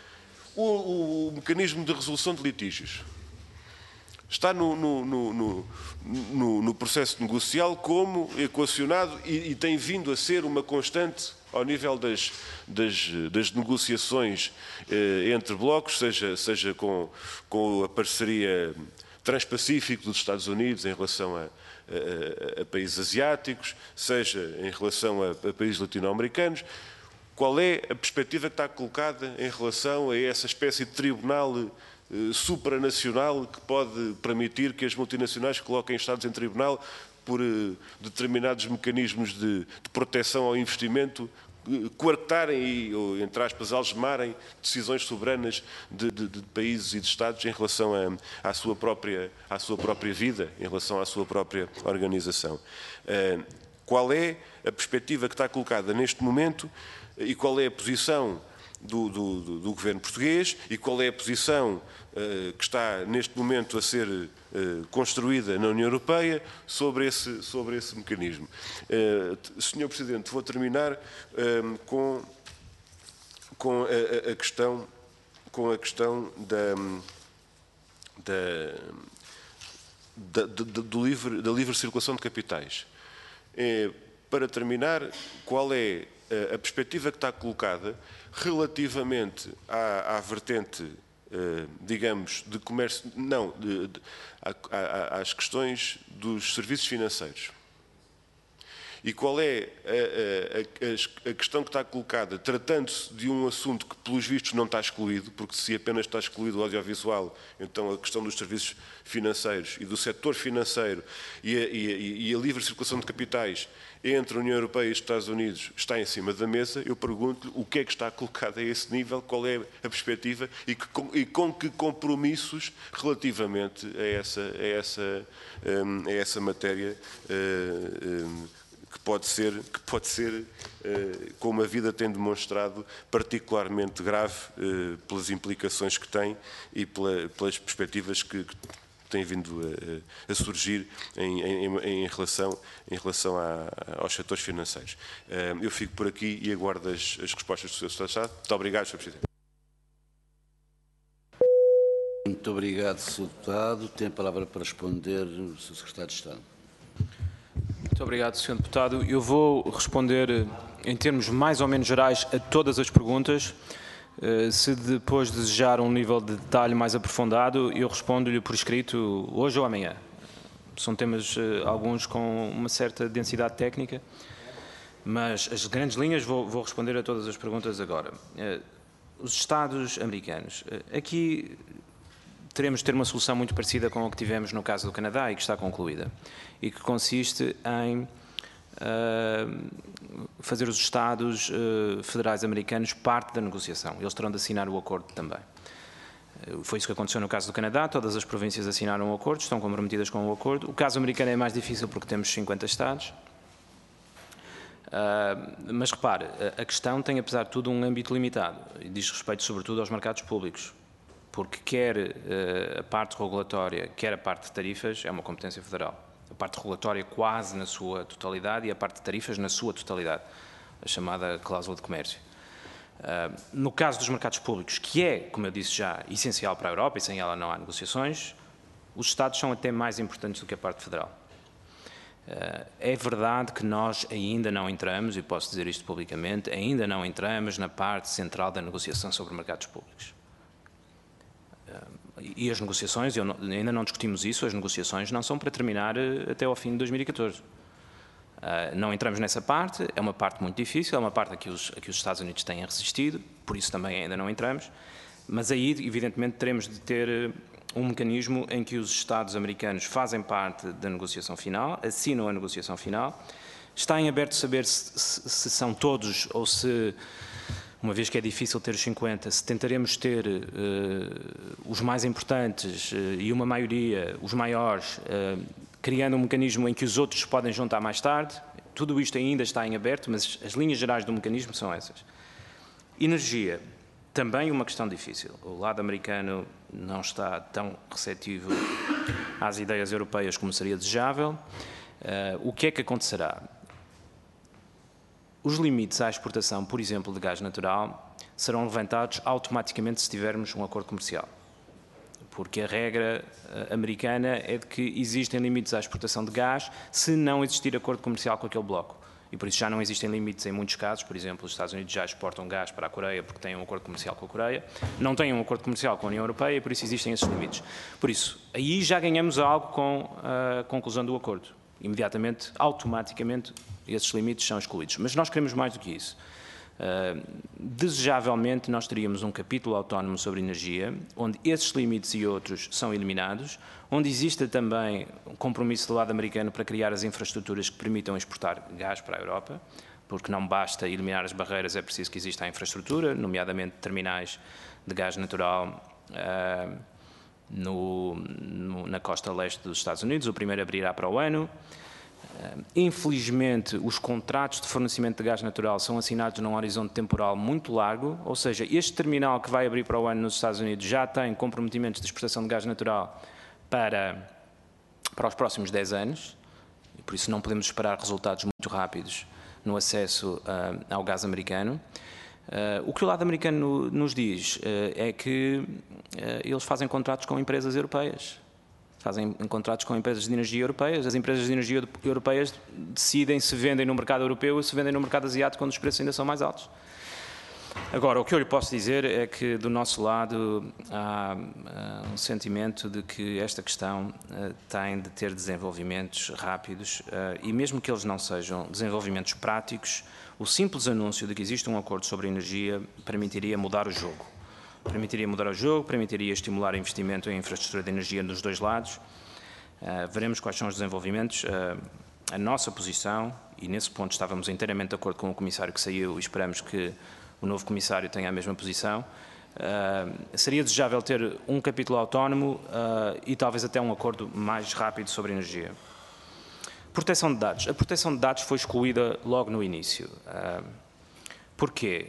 O mecanismo de resolução de litígios está no processo negocial como equacionado e tem vindo a ser uma constante ao nível das negociações entre blocos, seja com a parceria Transpacífico dos Estados Unidos em relação a países asiáticos, seja em relação a países latino-americanos. Qual é a perspectiva que está colocada em relação a essa espécie de tribunal supranacional que pode permitir que as multinacionais coloquem Estados em tribunal por determinados mecanismos de proteção ao investimento, coartarem e, ou, entre aspas, algemarem decisões soberanas de países e de Estados em relação à sua própria vida, em relação à sua própria organização. Qual é a perspectiva que está colocada neste momento e qual é a posição do governo português e qual é a posição que está neste momento a ser construída na União Europeia sobre esse mecanismo. Senhor Presidente, vou terminar com a questão da livre circulação de capitais. Para terminar, qual é a perspectiva que está colocada relativamente à vertente, digamos, de comércio, não, às questões dos serviços financeiros? E qual é a questão que está colocada, tratando-se de um assunto que, pelos vistos, não está excluído, porque se apenas está excluído o audiovisual, então a questão dos serviços financeiros e do setor financeiro e a livre circulação de capitais entre a União Europeia e os Estados Unidos está em cima da mesa. Eu pergunto-lhe o que é que está colocado a esse nível, qual é a perspectiva e com que compromissos relativamente a essa matéria que pode ser, como a vida tem demonstrado, particularmente grave pelas implicações que tem e pelas perspectivas que têm vindo a surgir em relação aos setores financeiros. Eu fico por aqui e aguardo as respostas do Sr. Secretário de Estado. Muito obrigado, Sr. Presidente. Muito obrigado, Sr. Deputado. Tem a palavra para responder o Sr. Secretário de Estado. Muito obrigado, Sr. Deputado. Eu vou responder em termos mais ou menos gerais a todas as perguntas. Se depois desejar um nível de detalhe mais aprofundado, eu respondo-lhe por escrito hoje ou amanhã. São temas, alguns com uma certa densidade técnica, mas as grandes linhas vou responder a todas as perguntas agora. Os Estados americanos. Aqui teremos de ter uma solução muito parecida com a que tivemos no caso do Canadá e que está concluída, e que consiste em fazer os Estados federais americanos parte da negociação. Eles terão de assinar o acordo também. Foi isso que aconteceu no caso do Canadá, todas as províncias assinaram o acordo, estão comprometidas com o acordo. O caso americano é mais difícil porque temos 50 Estados. Mas repare, a questão tem, apesar de tudo, um âmbito limitado e diz respeito sobretudo aos mercados públicos, porque quer a parte regulatória, quer a parte de tarifas é uma competência federal. A parte regulatória quase na sua totalidade e a parte de tarifas na sua totalidade, a chamada cláusula de comércio. No caso dos mercados públicos, que é, como eu disse já, essencial para a Europa e sem ela não há negociações, os Estados são até mais importantes do que a parte federal. É verdade que nós ainda não entramos, e posso dizer isto publicamente, ainda não entramos na parte central da negociação sobre mercados públicos. E as negociações, ainda não discutimos isso, as negociações não são para terminar até ao fim de 2014. Não entramos nessa parte, é uma parte muito difícil, é uma parte a que os Estados Unidos têm resistido, por isso também ainda não entramos, mas aí, evidentemente, teremos de ter um mecanismo em que os Estados americanos fazem parte da negociação final, assinam a negociação final. Está em aberto saber se são todos ou se, uma vez que é difícil ter os 50, se tentaremos ter os mais importantes e uma maioria, os maiores, criando um mecanismo em que os outros podem juntar mais tarde. Tudo isto ainda está em aberto, mas as linhas gerais do mecanismo são essas. Energia. Também uma questão difícil. O lado americano não está tão receptivo às ideias europeias como seria desejável. O que é que acontecerá? Os limites à exportação, por exemplo, de gás natural, serão levantados automaticamente se tivermos um acordo comercial. Porque a regra americana é de que existem limites à exportação de gás se não existir acordo comercial com aquele bloco. E por isso já não existem limites em muitos casos. Por exemplo, os Estados Unidos já exportam gás para a Coreia porque têm um acordo comercial com a Coreia. Não têm um acordo comercial com a União Europeia e por isso existem esses limites. Por isso, aí já ganhamos algo com a conclusão do acordo. Imediatamente, automaticamente, esses limites são excluídos. Mas nós queremos mais do que isso. Desejavelmente, nós teríamos um capítulo autónomo sobre energia, onde esses limites e outros são eliminados, onde exista também um compromisso do lado americano para criar as infraestruturas que permitam exportar gás para a Europa, porque não basta eliminar as barreiras, é preciso que exista a infraestrutura, nomeadamente terminais de gás natural na costa leste dos Estados Unidos. O primeiro abrirá para o ano. Infelizmente, os contratos de fornecimento de gás natural são assinados num horizonte temporal muito largo, ou seja, este terminal que vai abrir para o ano nos Estados Unidos já tem comprometimentos de exportação de gás natural para os próximos 10 anos, e por isso não podemos esperar resultados muito rápidos no acesso ao gás americano. O que o lado americano nos diz é que eles fazem contratos com empresas europeias. Fazem contratos com empresas de energia europeias. As empresas de energia europeias decidem se vendem no mercado europeu ou se vendem no mercado asiático, quando os preços ainda são mais altos. Agora, o que eu lhe posso dizer é que, do nosso lado, há um sentimento de que esta questão tem de ter desenvolvimentos rápidos e, mesmo que eles não sejam desenvolvimentos práticos, o simples anúncio de que existe um acordo sobre energia permitiria mudar o jogo. Permitiria estimular investimento em infraestrutura de energia dos dois lados. Veremos quais são os desenvolvimentos. A nossa posição, e nesse ponto estávamos inteiramente de acordo com o comissário que saiu e esperamos que o novo comissário tenha a mesma posição, seria desejável ter um capítulo autónomo e talvez até um acordo mais rápido sobre energia. Proteção de dados. A proteção de dados foi excluída logo no início. Porquê?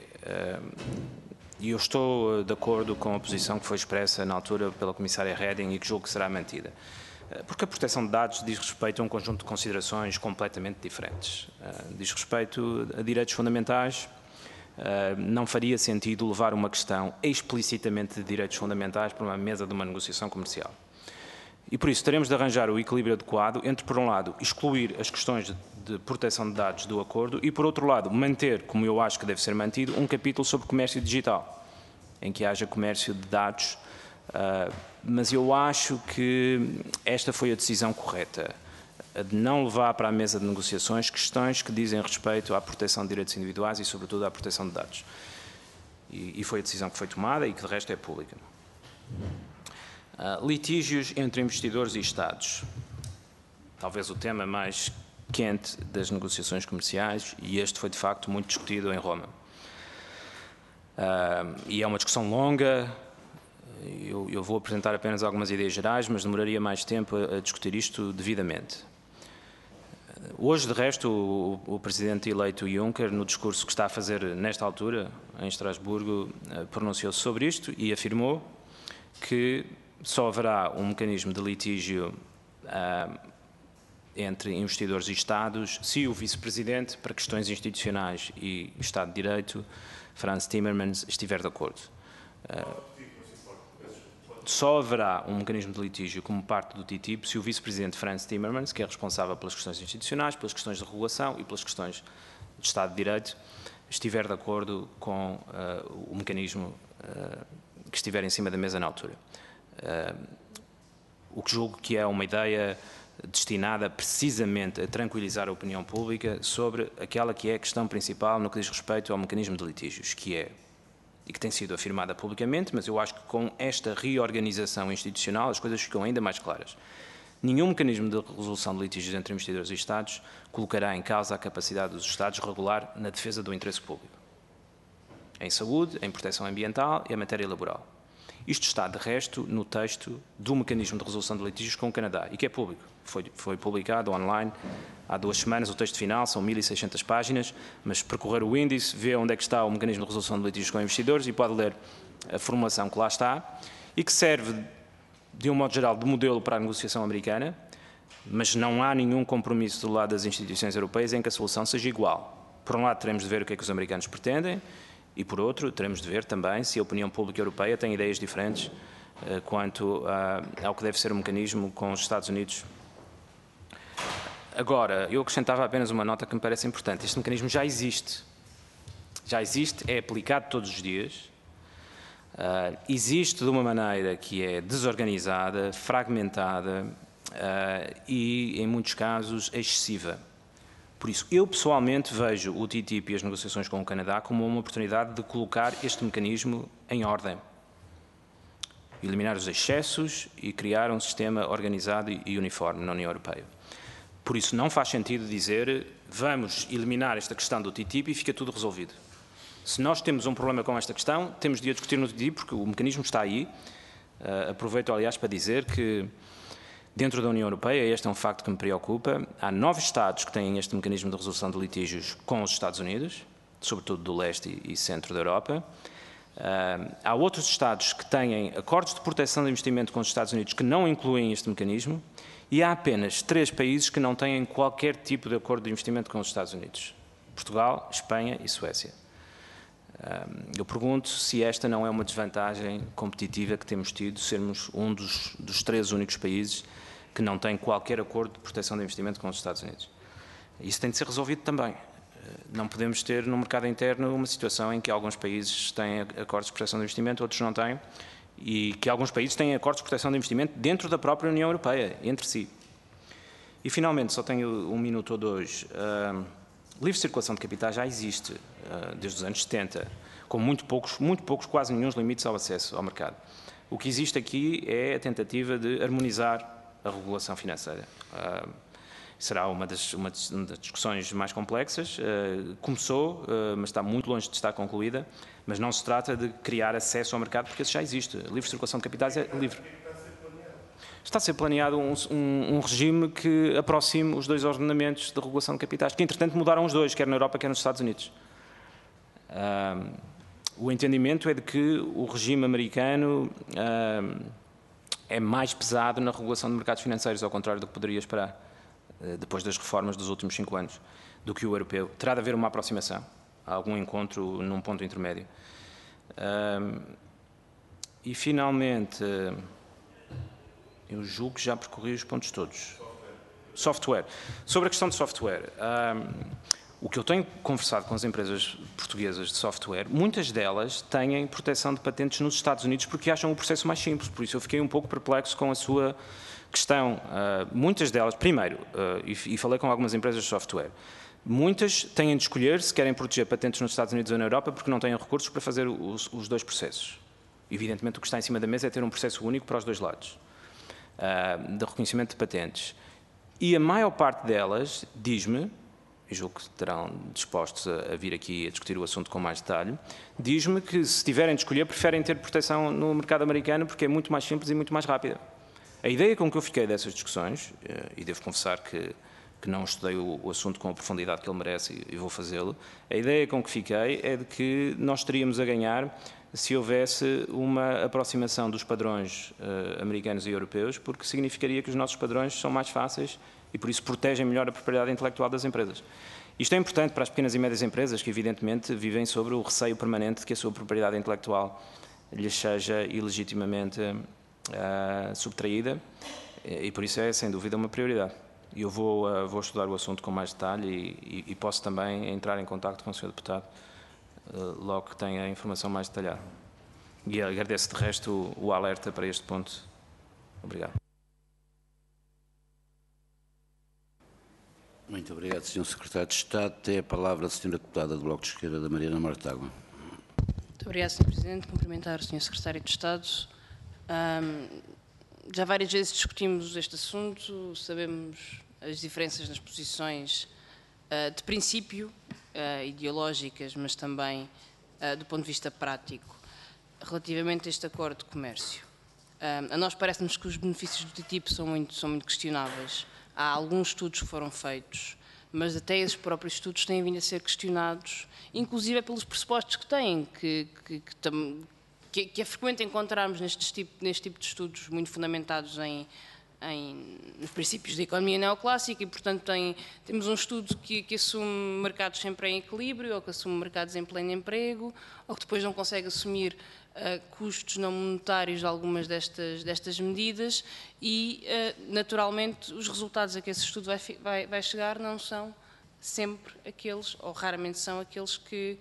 E eu estou de acordo com a posição que foi expressa na altura pela comissária Reding e que julgo que será mantida. Porque a proteção de dados diz respeito a um conjunto de considerações completamente diferentes. Diz respeito a direitos fundamentais. Não faria sentido levar uma questão explicitamente de direitos fundamentais para uma mesa de uma negociação comercial. E por isso teremos de arranjar o equilíbrio adequado entre, por um lado, excluir as questões de proteção de dados do acordo e, por outro lado, manter, como eu acho que deve ser mantido, um capítulo sobre comércio digital, em que haja comércio de dados, mas eu acho que esta foi a decisão correta, a de não levar para a mesa de negociações questões que dizem respeito à proteção de direitos individuais e, sobretudo, à proteção de dados. E foi a decisão que foi tomada e que, de resto, é pública. Litígios entre investidores e Estados. Talvez o tema mais quente das negociações comerciais, e este foi de facto muito discutido em Roma. E é uma discussão longa. Eu vou apresentar apenas algumas ideias gerais, mas demoraria mais tempo a discutir isto devidamente. Hoje, de resto, o presidente eleito Juncker, no discurso que está a fazer nesta altura, em Estrasburgo, pronunciou-se sobre isto e afirmou que só haverá um mecanismo de litígio entre investidores e Estados se o vice-presidente, para questões institucionais e Estado de Direito, Frans Timmermans, estiver de acordo. só haverá um mecanismo de litígio como parte do TTIP se o vice-presidente Frans Timmermans, que é responsável pelas questões institucionais, pelas questões de regulação e pelas questões de Estado de Direito, estiver de acordo com o mecanismo que estiver em cima da mesa na altura. O que julgo que é uma ideia destinada precisamente a tranquilizar a opinião pública sobre aquela que é a questão principal no que diz respeito ao mecanismo de litígios, que é, e que tem sido afirmada publicamente, mas eu acho que com esta reorganização institucional as coisas ficam ainda mais claras. Nenhum mecanismo de resolução de litígios entre investidores e Estados colocará em causa a capacidade dos Estados regular na defesa do interesse público, em saúde, em proteção ambiental e em matéria laboral. Isto está, de resto, no texto do mecanismo de resolução de litígios com o Canadá, e que é público. Foi publicado online há 2 semanas, o texto final, são 1.600 páginas, mas percorrer o índice, vê onde é que está o mecanismo de resolução de litígios com investidores e pode ler a formulação que lá está, e que serve, de um modo geral, de modelo para a negociação americana, mas não há nenhum compromisso do lado das instituições europeias em que a solução seja igual. Por um lado, teremos de ver o que é que os americanos pretendem, e, por outro, teremos de ver também se a opinião pública europeia tem ideias diferentes quanto ao que deve ser o mecanismo com os Estados Unidos. Agora, eu acrescentava apenas uma nota que me parece importante. Este mecanismo já existe. Já existe, é aplicado todos os dias. Existe de uma maneira que é desorganizada, fragmentada e, em muitos casos, excessiva. Por isso, eu pessoalmente vejo o TTIP e as negociações com o Canadá como uma oportunidade de colocar este mecanismo em ordem, eliminar os excessos e criar um sistema organizado e uniforme na União Europeia. Por isso, não faz sentido dizer vamos eliminar esta questão do TTIP e fica tudo resolvido. Se nós temos um problema com esta questão, temos de a discutir no TTIP, porque o mecanismo está aí. Aproveito, aliás, para dizer que dentro da União Europeia, este é um facto que me preocupa, há 9 Estados que têm este mecanismo de resolução de litígios com os Estados Unidos, sobretudo do leste e centro da Europa. Há outros Estados que têm acordos de proteção de investimento com os Estados Unidos que não incluem este mecanismo, e há apenas 3 países que não têm qualquer tipo de acordo de investimento com os Estados Unidos: Portugal, Espanha e Suécia. Eu pergunto se esta não é uma desvantagem competitiva que temos tido, sermos um dos 3 únicos países que não tem qualquer acordo de proteção de investimento com os Estados Unidos. Isso tem de ser resolvido também. Não podemos ter no mercado interno uma situação em que alguns países têm acordos de proteção de investimento, outros não têm, e que alguns países têm acordos de proteção de investimento dentro da própria União Europeia, entre si. E, finalmente, só tenho 1 minuto ou 2. Livre circulação de capitais já existe desde os anos 70, com muito poucos, quase nenhum limites ao acesso ao mercado. O que existe aqui é a tentativa de harmonizar a regulação financeira. Será uma das discussões mais complexas. Começou, mas está muito longe de estar concluída, mas não se trata de criar acesso ao mercado, porque isso já existe. A livre circulação de capitais é livre. Está a ser planeado um regime que aproxime os 2 ordenamentos de regulação de capitais, que entretanto mudaram os 2, quer na Europa, quer nos Estados Unidos. O entendimento é de que o regime americano é mais pesado na regulação de mercados financeiros, ao contrário do que poderia esperar, depois das reformas dos últimos 5 anos, do que o europeu. Terá de haver uma aproximação, algum encontro num ponto intermédio. E, finalmente, eu julgo que já percorri os pontos todos. Software. Sobre a questão de software, o que eu tenho conversado com as empresas portuguesas de software, muitas delas têm proteção de patentes nos Estados Unidos porque acham o processo mais simples, por isso eu fiquei um pouco perplexo com a sua questão. Muitas delas, primeiro, e falei com algumas empresas de software, muitas têm de escolher se querem proteger patentes nos Estados Unidos ou na Europa porque não têm recursos para fazer os 2 processos. Evidentemente, o que está em cima da mesa é ter um processo único para os 2 lados, de reconhecimento de patentes. E a maior parte delas diz-me, e julgo que estarão dispostos a vir aqui a discutir o assunto com mais detalhe, diz-me que, se tiverem de escolher, preferem ter proteção no mercado americano porque é muito mais simples e muito mais rápida. A ideia com que eu fiquei dessas discussões, e devo confessar que não estudei o assunto com a profundidade que ele merece e vou fazê-lo, a ideia com que fiquei é de que nós teríamos a ganhar se houvesse uma aproximação dos padrões americanos e europeus, porque significaria que os nossos padrões são mais fáceis e, por isso, protegem melhor a propriedade intelectual das empresas. Isto é importante para as pequenas e médias empresas que, evidentemente, vivem sobre o receio permanente de que a sua propriedade intelectual lhes seja ilegitimamente subtraída e por isso é sem dúvida uma prioridade. E eu vou estudar o assunto com mais detalhe e posso também entrar em contacto com o Sr. Deputado logo que tenha a informação mais detalhada. E agradeço de resto o alerta para este ponto. Obrigado. Muito obrigado, Sr. Secretário de Estado. Tem a palavra a Sra. Deputada do Bloco de Esquerda, da Mariana Mortágua. Muito obrigada, Sr. Presidente. Cumprimentar o Sr. Secretário de Estado. Já várias vezes discutimos este assunto, sabemos as diferenças nas posições de princípio, ideológicas, mas também do ponto de vista prático, relativamente a este acordo de comércio. A nós parece-nos que os benefícios do TTIP são muito questionáveis. Há alguns estudos que foram feitos, mas até esses próprios estudos têm vindo a ser questionados, inclusive pelos pressupostos que têm, que é frequente encontrarmos neste tipo de estudos muito fundamentados nos princípios da economia neoclássica e, portanto, temos um estudo que assume mercados sempre em equilíbrio, ou que assume mercados em pleno emprego, ou que depois não consegue assumir custos não monetários de algumas destas medidas e, naturalmente, os resultados a que esse estudo vai chegar não são sempre aqueles, ou raramente são aqueles que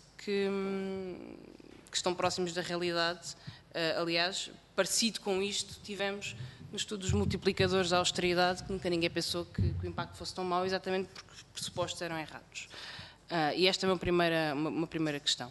estão próximos da realidade. Aliás, parecido com isto, tivemos nos estudos multiplicadores da austeridade, que nunca ninguém pensou que o impacto fosse tão mau, exatamente porque os pressupostos eram errados. E esta é uma primeira questão.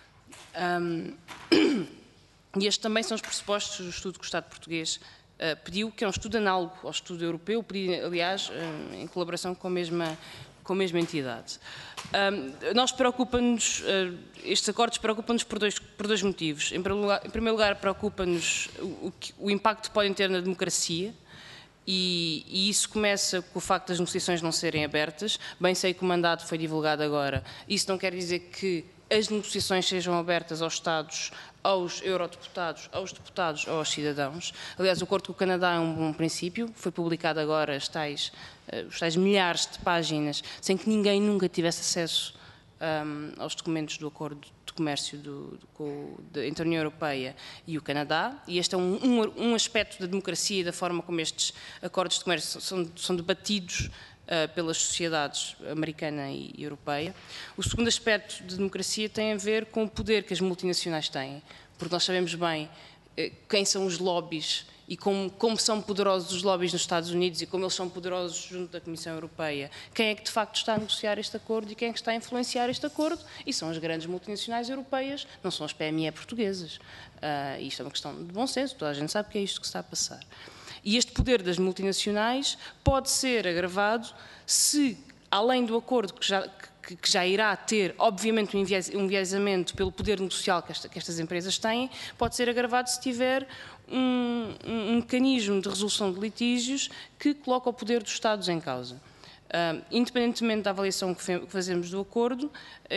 E estes também são os pressupostos do estudo que o Estado português pediu, que é um estudo análogo ao estudo europeu, pedido, aliás, em colaboração com a mesma entidade. Nós preocupa-nos, estes acordos preocupam-nos por dois motivos. Em primeiro lugar, preocupa-nos o impacto que podem ter na democracia, e isso começa com o facto das negociações não serem abertas. Bem sei que o mandato foi divulgado agora. Isso não quer dizer que as negociações sejam abertas aos Estados, aos eurodeputados, aos deputados ou aos cidadãos. Aliás, o acordo com o Canadá é um bom princípio. Foi publicado agora os tais milhares de páginas, sem que ninguém nunca tivesse acesso aos documentos do acordo de comércio entre a União Europeia e o Canadá. E este é um aspecto da democracia e da forma como estes acordos de comércio são debatidos pelas sociedades americana e europeia. O segundo aspecto de democracia tem a ver com o poder que as multinacionais têm, porque nós sabemos bem quem são os lobbies e como são poderosos os lobbies nos Estados Unidos e como eles são poderosos junto da Comissão Europeia. Quem é que de facto está a negociar este acordo e quem é que está a influenciar este acordo? E são as grandes multinacionais europeias, não são as PME portuguesas. Isto é uma questão de bom senso, toda a gente sabe que é isto que está a passar. E este poder das multinacionais pode ser agravado se, além do acordo que já irá ter, obviamente, um enviesamento pelo poder negocial que estas empresas têm, pode ser agravado se tiver um mecanismo de resolução de litígios que coloca o poder dos Estados em causa. Independentemente da avaliação que fazemos do acordo,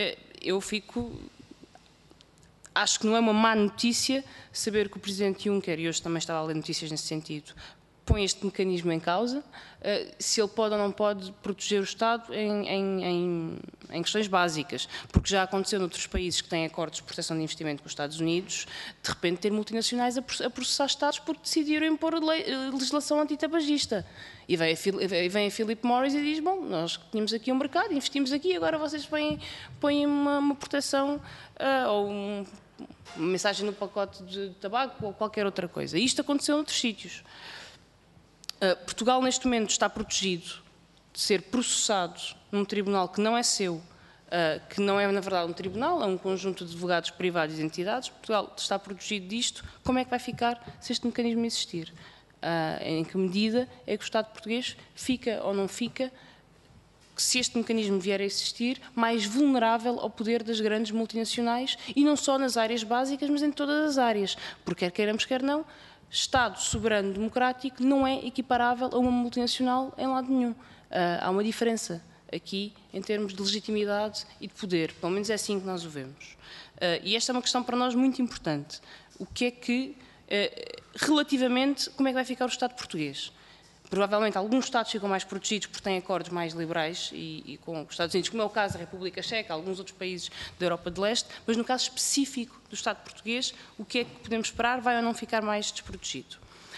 acho que não é uma má notícia saber que o Presidente Juncker, e hoje também estava a ler notícias nesse sentido, põe este mecanismo em causa, se ele pode ou não pode proteger o Estado em questões básicas, porque já aconteceu noutros países que têm acordos de proteção de investimento com os Estados Unidos, de repente ter multinacionais a processar Estados porque decidiram impor legislação antitabagista. E vem a Philip Morris e diz, bom, nós tínhamos aqui um mercado, investimos aqui, agora vocês põem uma proteção ou uma mensagem no pacote de tabaco ou qualquer outra coisa. E isto aconteceu noutros sítios. Portugal, neste momento, está protegido de ser processado num tribunal que não é seu, que não é, na verdade, um tribunal, é um conjunto de advogados privados e entidades. Portugal está protegido disto. Como é que vai ficar se este mecanismo existir? Em que medida é que o Estado português fica ou não fica, se este mecanismo vier a existir, mais vulnerável ao poder das grandes multinacionais, e não só nas áreas básicas, mas em todas as áreas, porque quer queiramos, quer não, Estado soberano democrático não é equiparável a uma multinacional em lado nenhum. Há uma diferença aqui em termos de legitimidade e de poder, pelo menos é assim que nós o vemos. E esta é uma questão para nós muito importante. O que é que, relativamente, como é que vai ficar o Estado português? Provavelmente alguns Estados ficam mais protegidos porque têm acordos mais liberais e com os Estados Unidos, como é o caso da República Checa, alguns outros países da Europa de Leste, mas no caso específico do Estado português, o que é que podemos esperar? Vai ou não ficar mais desprotegido?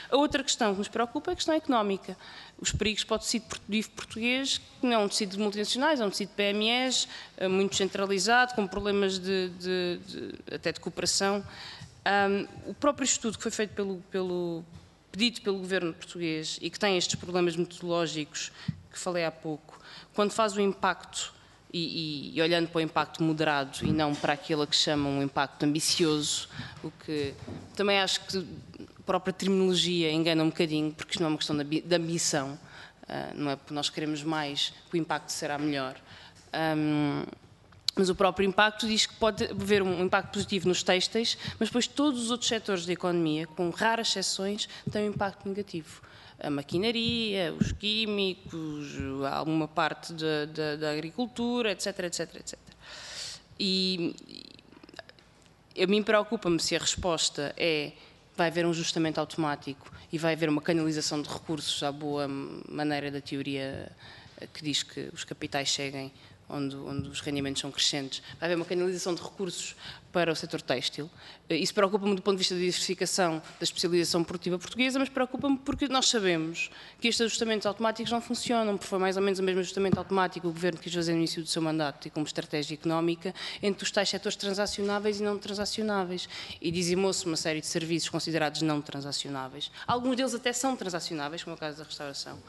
A outra questão que nos preocupa é a questão económica. Os perigos para o tecido produtivo português, que não é um tecido de multinacionais, é um tecido de PMEs, muito centralizado, com problemas até de cooperação. O próprio estudo que foi feito pedido pelo Governo português e que tem estes problemas metodológicos que falei há pouco, quando faz o impacto, e olhando para o impacto moderado e não para aquilo que chamam um impacto ambicioso, o que também acho que a própria terminologia engana um bocadinho, porque isto não é uma questão de ambição, não é porque nós queremos mais que o impacto será melhor. Mas o próprio impacto diz que pode haver um impacto positivo nos têxteis, mas depois todos os outros setores da economia, com raras exceções, têm um impacto negativo. A maquinaria, os químicos, alguma parte da agricultura, etc, etc, etc. E a mim preocupa-me se a resposta é vai haver um ajustamento automático e vai haver uma canalização de recursos à boa maneira da teoria que diz que os capitais cheguem onde os rendimentos são crescentes, vai haver uma canalização de recursos para o setor têxtil. Isso preocupa-me do ponto de vista da diversificação da especialização produtiva portuguesa, mas preocupa-me porque nós sabemos que estes ajustamentos automáticos não funcionam, porque foi mais ou menos o mesmo ajustamento automático que o Governo quis fazer no início do seu mandato e como estratégia económica entre os tais setores transacionáveis e não transacionáveis. E dizimou-se uma série de serviços considerados não transacionáveis. Alguns deles até são transacionáveis, como é o caso da restauração.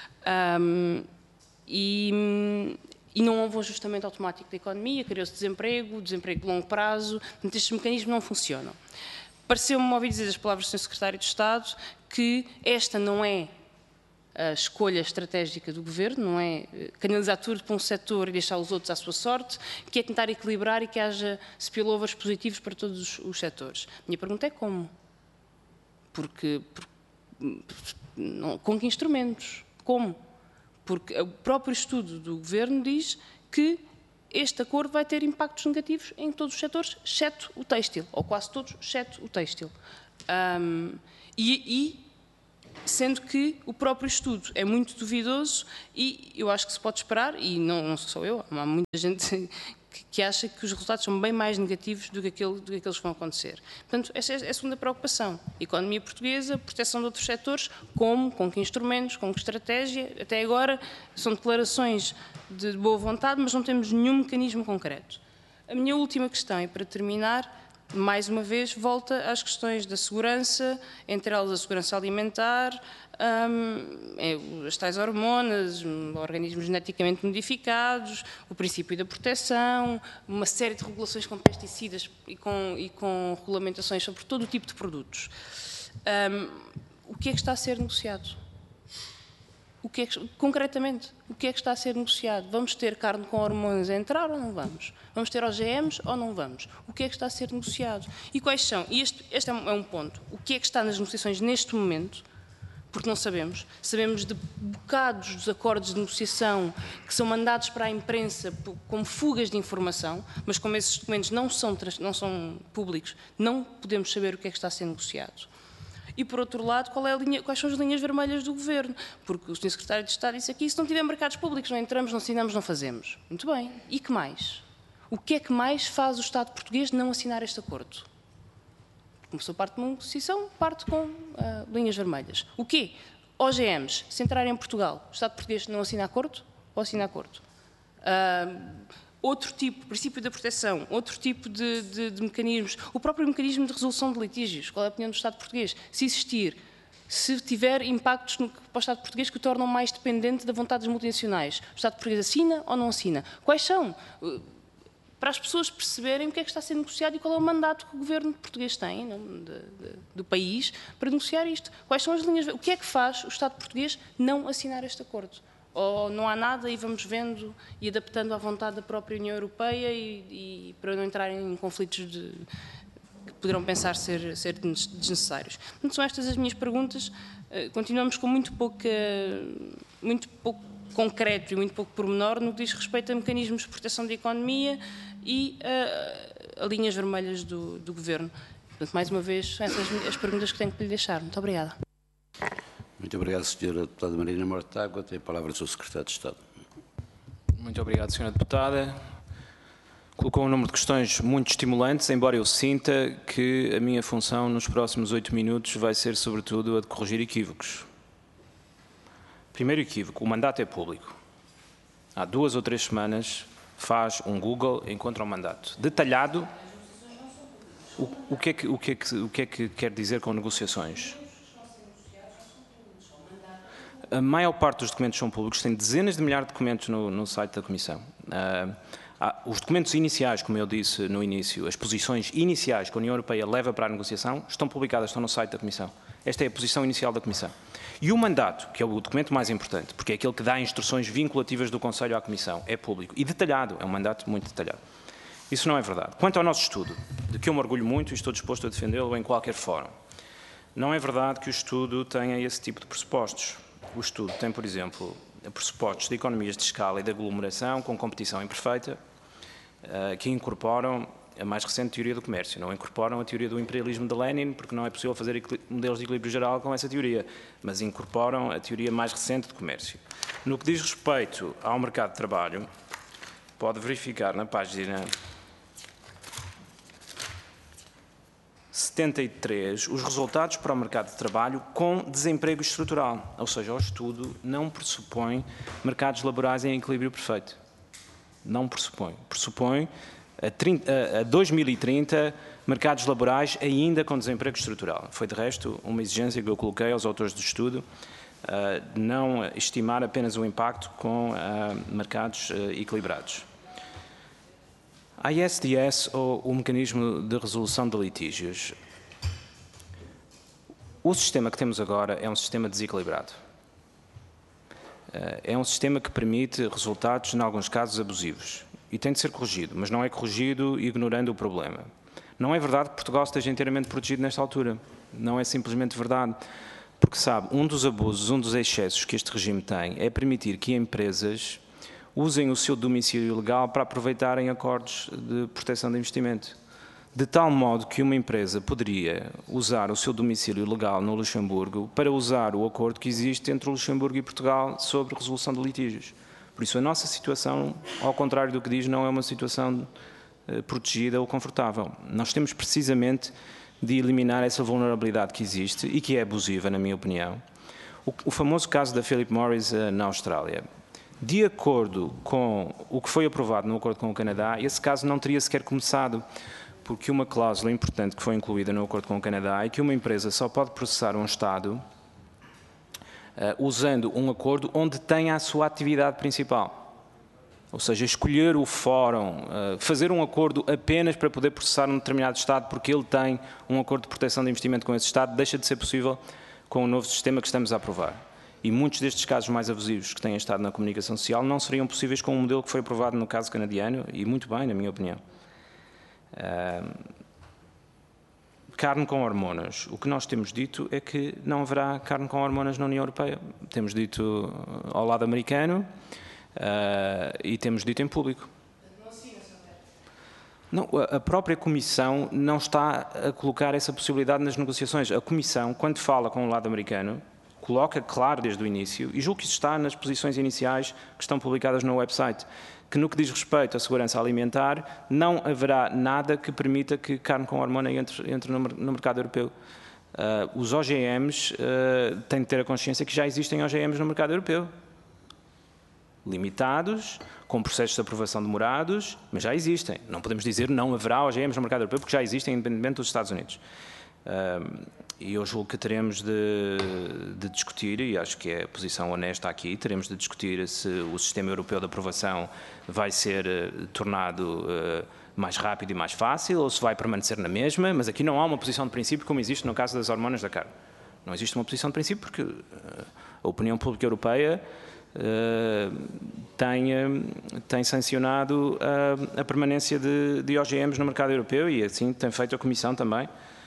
E não houve um ajustamento automático da economia, criou-se desemprego de longo prazo, portanto estes mecanismos não funcionam. Pareceu-me ouvir dizer das palavras do Sr. Secretário de Estado que esta não é a escolha estratégica do Governo, não é canalizar tudo para um setor e deixar os outros à sua sorte, que é tentar equilibrar e que haja spillovers positivos para todos os setores. A minha pergunta é como? Com que instrumentos? Como? Porque o próprio estudo do Governo diz que este acordo vai ter impactos negativos em todos os setores, exceto o têxtil, ou quase todos, exceto o têxtil. Sendo que o próprio estudo é muito duvidoso e eu acho que se pode esperar, e não sou eu, há muita gente que acha que os resultados são bem mais negativos do que aqueles que vão acontecer. Portanto, essa é a segunda preocupação. Economia portuguesa, proteção de outros setores, como, com que instrumentos, com que estratégia. Até agora são declarações de boa vontade, mas não temos nenhum mecanismo concreto. A minha última questão, e para terminar, mais uma vez, volta às questões da segurança, entre elas a segurança alimentar, as tais hormonas, organismos geneticamente modificados, o princípio da proteção, uma série de regulações com pesticidas e com regulamentações sobre todo o tipo de produtos. O que é que está a ser negociado? Concretamente, o que é que está a ser negociado? Vamos ter carne com hormonas a entrar ou não vamos? Vamos ter OGMs ou não vamos? O que é que está a ser negociado? E quais são? E este é um ponto. O que é que está nas negociações neste momento? Porque não sabemos. Sabemos de bocados dos acordos de negociação que são mandados para a imprensa como fugas de informação, mas como esses documentos não são públicos, não podemos saber o que é que está a ser negociado. E, por outro lado, quais são as linhas vermelhas do Governo? Porque o Sr. Secretário de Estado disse aqui, se não tiver mercados públicos, não entramos, não assinamos, não fazemos. Muito bem. E que mais? O que é que mais faz o Estado português não assinar este acordo? Começou parte de uma negociação, parte com linhas vermelhas. O quê? OGMs, se entrarem em Portugal, o Estado português não assina acordo ou assina acordo? Outro tipo, princípio da proteção, outro tipo de mecanismos, o próprio mecanismo de resolução de litígios, qual é a opinião do Estado português? Se existir, se tiver impactos para o Estado português que o tornam mais dependente da vontade dos multinacionais, o Estado português assina ou não assina? Quais são? Para as pessoas perceberem o que é que está a ser negociado e qual é o mandato que o Governo português tem do país para negociar isto. Quais são as linhas? O que é que faz o Estado português não assinar este acordo? Ou não há nada e vamos vendo e adaptando à vontade da própria União Europeia e para não entrarem em conflitos que poderão pensar ser desnecessários. Portanto, são estas as minhas perguntas. Continuamos com muito pouco concreto e muito pouco pormenor no que diz respeito a mecanismos de proteção da economia e a linhas vermelhas do Governo. Portanto, mais uma vez, são essas as perguntas que tenho que lhe deixar. Muito obrigada. Muito obrigado, Sra. Deputada Marina Mortágua. Tem a palavra o Sr. Secretário de Estado. Muito obrigado, Sra. Deputada. colocou um número de questões muito estimulantes, embora eu sinta que a minha função nos próximos 8 minutos vai ser, sobretudo, a de corrigir equívocos. Primeiro equívoco, o mandato é público. Há 2 ou 3 semanas faz um Google, encontra um mandato detalhado. O que é que quer dizer com negociações? A maior parte dos documentos são públicos, tem dezenas de milhares de documentos no site da Comissão. Os documentos iniciais, como eu disse no início, as posições iniciais que a União Europeia leva para a negociação, estão publicadas, estão no site da Comissão. Esta é a posição inicial da Comissão. E o mandato, que é o documento mais importante, porque é aquele que dá instruções vinculativas do Conselho à Comissão, é público e detalhado, é um mandato muito detalhado. Isso não é verdade. Quanto ao nosso estudo, de que eu me orgulho muito e estou disposto a defendê-lo em qualquer fórum, não é verdade que o estudo tenha esse tipo de pressupostos. O estudo tem, por exemplo, pressupostos de economias de escala e de aglomeração com competição imperfeita, que incorporam a mais recente teoria do comércio. Não incorporam a teoria do imperialismo de Lenin, porque não é possível fazer modelos de equilíbrio geral com essa teoria, mas incorporam a teoria mais recente de comércio. No que diz respeito ao mercado de trabalho, pode verificar na página 73 os resultados para o mercado de trabalho com desemprego estrutural, ou seja, o estudo não pressupõe mercados laborais em equilíbrio perfeito. Não pressupõe. Pressupõe a 2030 mercados laborais ainda com desemprego estrutural. Foi, de resto, uma exigência que eu coloquei aos autores do estudo, não estimar apenas o impacto com mercados equilibrados. A ISDS, ou o Mecanismo de Resolução de Litígios. O sistema que temos agora é um sistema desequilibrado. É um sistema que permite resultados, em alguns casos, abusivos. E tem de ser corrigido, mas não é corrigido ignorando o problema. Não é verdade que Portugal esteja inteiramente protegido nesta altura. Não é simplesmente verdade. Porque, sabe, um dos abusos, um dos excessos que este regime tem é permitir que empresas usem o seu domicílio legal para aproveitarem acordos de proteção de investimento. De tal modo que uma empresa poderia usar o seu domicílio legal no Luxemburgo para usar o acordo que existe entre o Luxemburgo e Portugal sobre resolução de litígios. Por isso, a nossa situação, ao contrário do que diz, não é uma situação protegida ou confortável. Nós temos precisamente de eliminar essa vulnerabilidade que existe e que é abusiva, na minha opinião. O famoso caso da Philip Morris na Austrália. De acordo com o que foi aprovado no acordo com o Canadá, esse caso não teria sequer começado, porque uma cláusula importante que foi incluída no acordo com o Canadá é que uma empresa só pode processar um Estado usando um acordo onde tenha a sua atividade principal. Ou seja, escolher o fórum, fazer um acordo apenas para poder processar um determinado Estado porque ele tem um acordo de proteção de investimento com esse Estado, deixa de ser possível com o novo sistema que estamos a aprovar. E muitos destes casos mais abusivos que têm estado na comunicação social não seriam possíveis com o modelo que foi aprovado no caso canadiano, e muito bem, na minha opinião. Carne com hormonas. O que nós temos dito é que não haverá carne com hormonas na União Europeia. Temos dito ao lado americano e temos dito em público. Não, a própria Comissão não está a colocar essa possibilidade nas negociações. A Comissão, quando fala com o lado americano, coloca claro desde o início, e julgo que isso está nas posições iniciais que estão publicadas no website, que no que diz respeito à segurança alimentar, não haverá nada que permita que carne com hormona entre no mercado europeu. Os OGMs têm de ter a consciência que já existem OGMs no mercado europeu. Limitados, com processos de aprovação demorados, mas já existem. Não podemos dizer não haverá OGMs no mercado europeu, porque já existem, independentemente dos Estados Unidos. E eu julgo que teremos de discutir, e acho que é a posição honesta aqui, teremos de discutir se o sistema europeu de aprovação vai ser tornado mais rápido e mais fácil, ou se vai permanecer na mesma, mas aqui não há uma posição de princípio como existe no caso das hormonas da carne. Não existe uma posição de princípio porque a opinião pública europeia tem sancionado a permanência de OGMs no mercado europeu, e assim tem feito a Comissão também.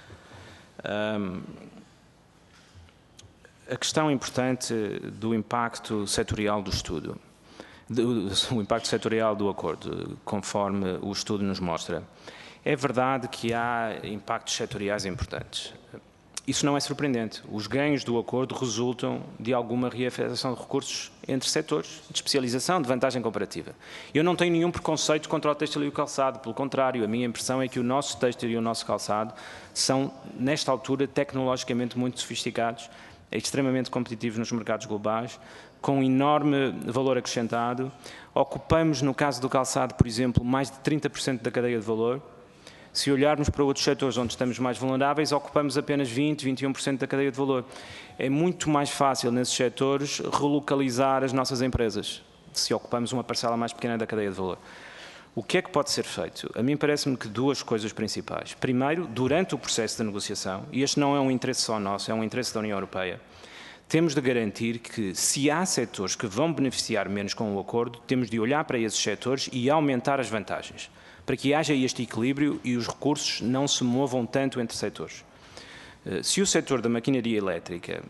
A questão importante do impacto setorial do estudo, o impacto setorial do acordo, conforme o estudo nos mostra. É verdade que há impactos setoriais importantes. isso não é surpreendente. Os ganhos do acordo resultam de alguma reafetação de recursos entre setores, de especialização, de vantagem comparativa. Eu não tenho nenhum preconceito contra o têxtil e o calçado, pelo contrário, a minha impressão é que o nosso têxtil e o nosso calçado são, nesta altura, tecnologicamente muito sofisticados, extremamente competitivos nos mercados globais, com enorme valor acrescentado. Ocupamos, no caso do calçado, por exemplo, mais de 30% da cadeia de valor. Se olharmos para outros setores onde estamos mais vulneráveis, ocupamos apenas 20%, 21% da cadeia de valor. É muito mais fácil, nesses setores, relocalizar as nossas empresas, se ocupamos uma parcela mais pequena da cadeia de valor. O que é que pode ser feito? A mim parece-me que duas coisas principais. Primeiro, durante o processo de negociação, e este não é um interesse só nosso, é um interesse da União Europeia, temos de garantir que, se há setores que vão beneficiar menos com o acordo, temos de olhar para esses setores e aumentar as vantagens, para que haja este equilíbrio e os recursos não se movam tanto entre setores. Se o setor da maquinaria elétrica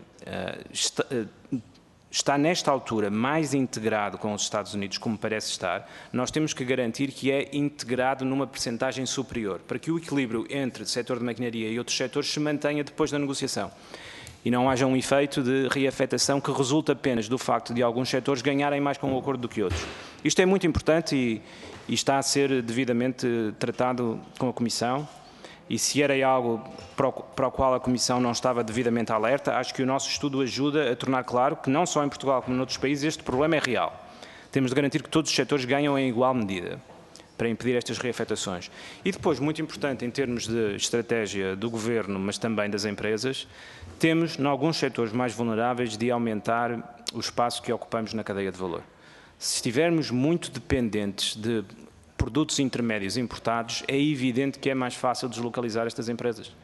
está nesta altura mais integrado com os Estados Unidos, como parece estar, nós temos que garantir que é integrado numa percentagem superior, para que o equilíbrio entre o setor de maquinaria e outros setores se mantenha depois da negociação. E não haja um efeito de reafetação que resulta apenas do facto de alguns setores ganharem mais com o acordo do que outros. Isto é muito importante e está a ser devidamente tratado com a Comissão, e se era algo para o qual a Comissão não estava devidamente alerta, acho que o nosso estudo ajuda a tornar claro que não só em Portugal como noutros países este problema é real. Temos de garantir que todos os setores ganham em igual medida para impedir estas reafetações. E depois, muito importante em termos de estratégia do Governo, mas também das empresas, temos, em alguns setores mais vulneráveis, de aumentar o espaço que ocupamos na cadeia de valor. Se estivermos muito dependentes de produtos intermédios importados, é evidente que é mais fácil deslocalizar estas empresas.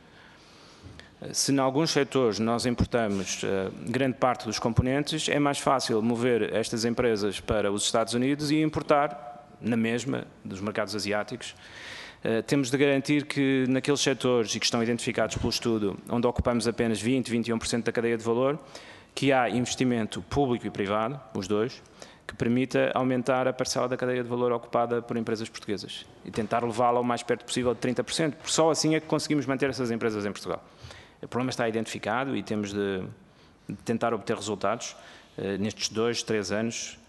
Se em alguns setores nós importamos grande parte dos componentes, é mais fácil mover estas empresas para os Estados Unidos e importar, na mesma, dos mercados asiáticos. Temos de garantir que naqueles setores, e que estão identificados pelo estudo, onde ocupamos apenas 20%, 21% da cadeia de valor, que há investimento público e privado, os dois, que permita aumentar a parcela da cadeia de valor ocupada por empresas portuguesas e tentar levá-la o mais perto possível de 30%, porque só assim é que conseguimos manter essas empresas em Portugal. O problema está identificado e temos de tentar obter resultados nestes 2, 3 anos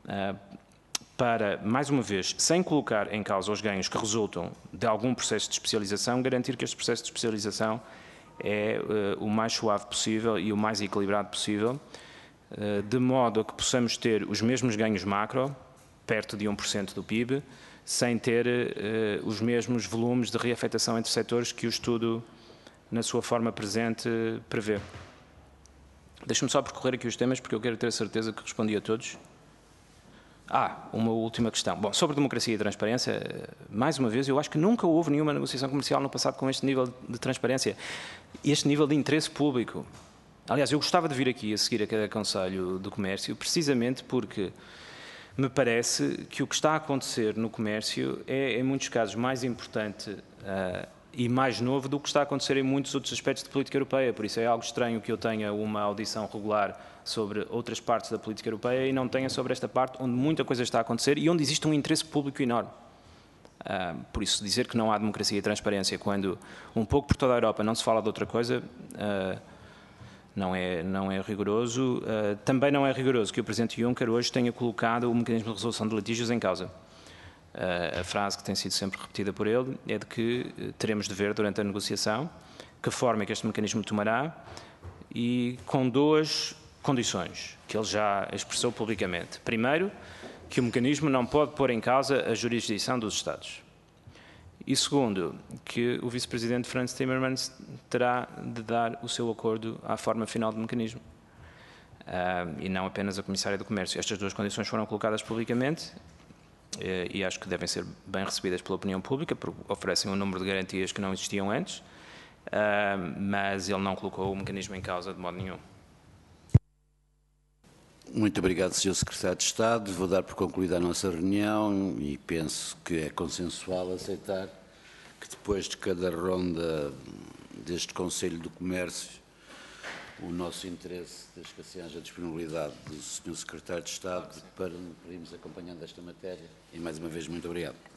para, mais uma vez, sem colocar em causa os ganhos que resultam de algum processo de especialização, garantir que este processo de especialização é o mais suave possível e o mais equilibrado possível, de modo a que possamos ter os mesmos ganhos macro, perto de 1% do PIB, sem ter os mesmos volumes de reafetação entre setores que o estudo, na sua forma presente, prevê. Deixe-me só percorrer aqui os temas, porque eu quero ter a certeza que respondi a todos. Uma última questão. Bom, sobre democracia e transparência, mais uma vez, eu acho que nunca houve nenhuma negociação comercial no passado com este nível de transparência, este nível de interesse público. Aliás, eu gostava de vir aqui a seguir a cada Conselho do Comércio, precisamente porque me parece que o que está a acontecer no comércio é, em muitos casos, mais importante e mais novo do que está a acontecer em muitos outros aspectos de política europeia. Por isso é algo estranho que eu tenha uma audição regular sobre outras partes da política europeia e não tenha sobre esta parte onde muita coisa está a acontecer e onde existe um interesse público enorme. Por isso, dizer que não há democracia e transparência quando um pouco por toda a Europa não se fala de outra coisa não é rigoroso. Também não é rigoroso que o Presidente Juncker hoje tenha colocado o mecanismo de resolução de litígios em causa. A frase que tem sido sempre repetida por ele é de que teremos de ver durante a negociação que forma é que este mecanismo tomará e com duas condições que ele já expressou publicamente. Primeiro, que o mecanismo não pode pôr em causa a jurisdição dos Estados. E segundo, que o Vice-Presidente Frans Timmermans terá de dar o seu acordo à forma final do mecanismo. E não apenas a Comissária do Comércio. Estas duas condições foram colocadas publicamente e acho que devem ser bem recebidas pela opinião pública, porque oferecem um número de garantias que não existiam antes, mas ele não colocou o mecanismo em causa de modo nenhum. Muito obrigado, Sr. Secretário de Estado. Vou dar por concluída a nossa reunião e penso que é consensual aceitar que depois de cada ronda deste Conselho do Comércio o nosso interesse, desde que assim haja disponibilidade do Sr. Secretário de Estado, para irmos acompanhando esta matéria. E mais uma vez, muito obrigado.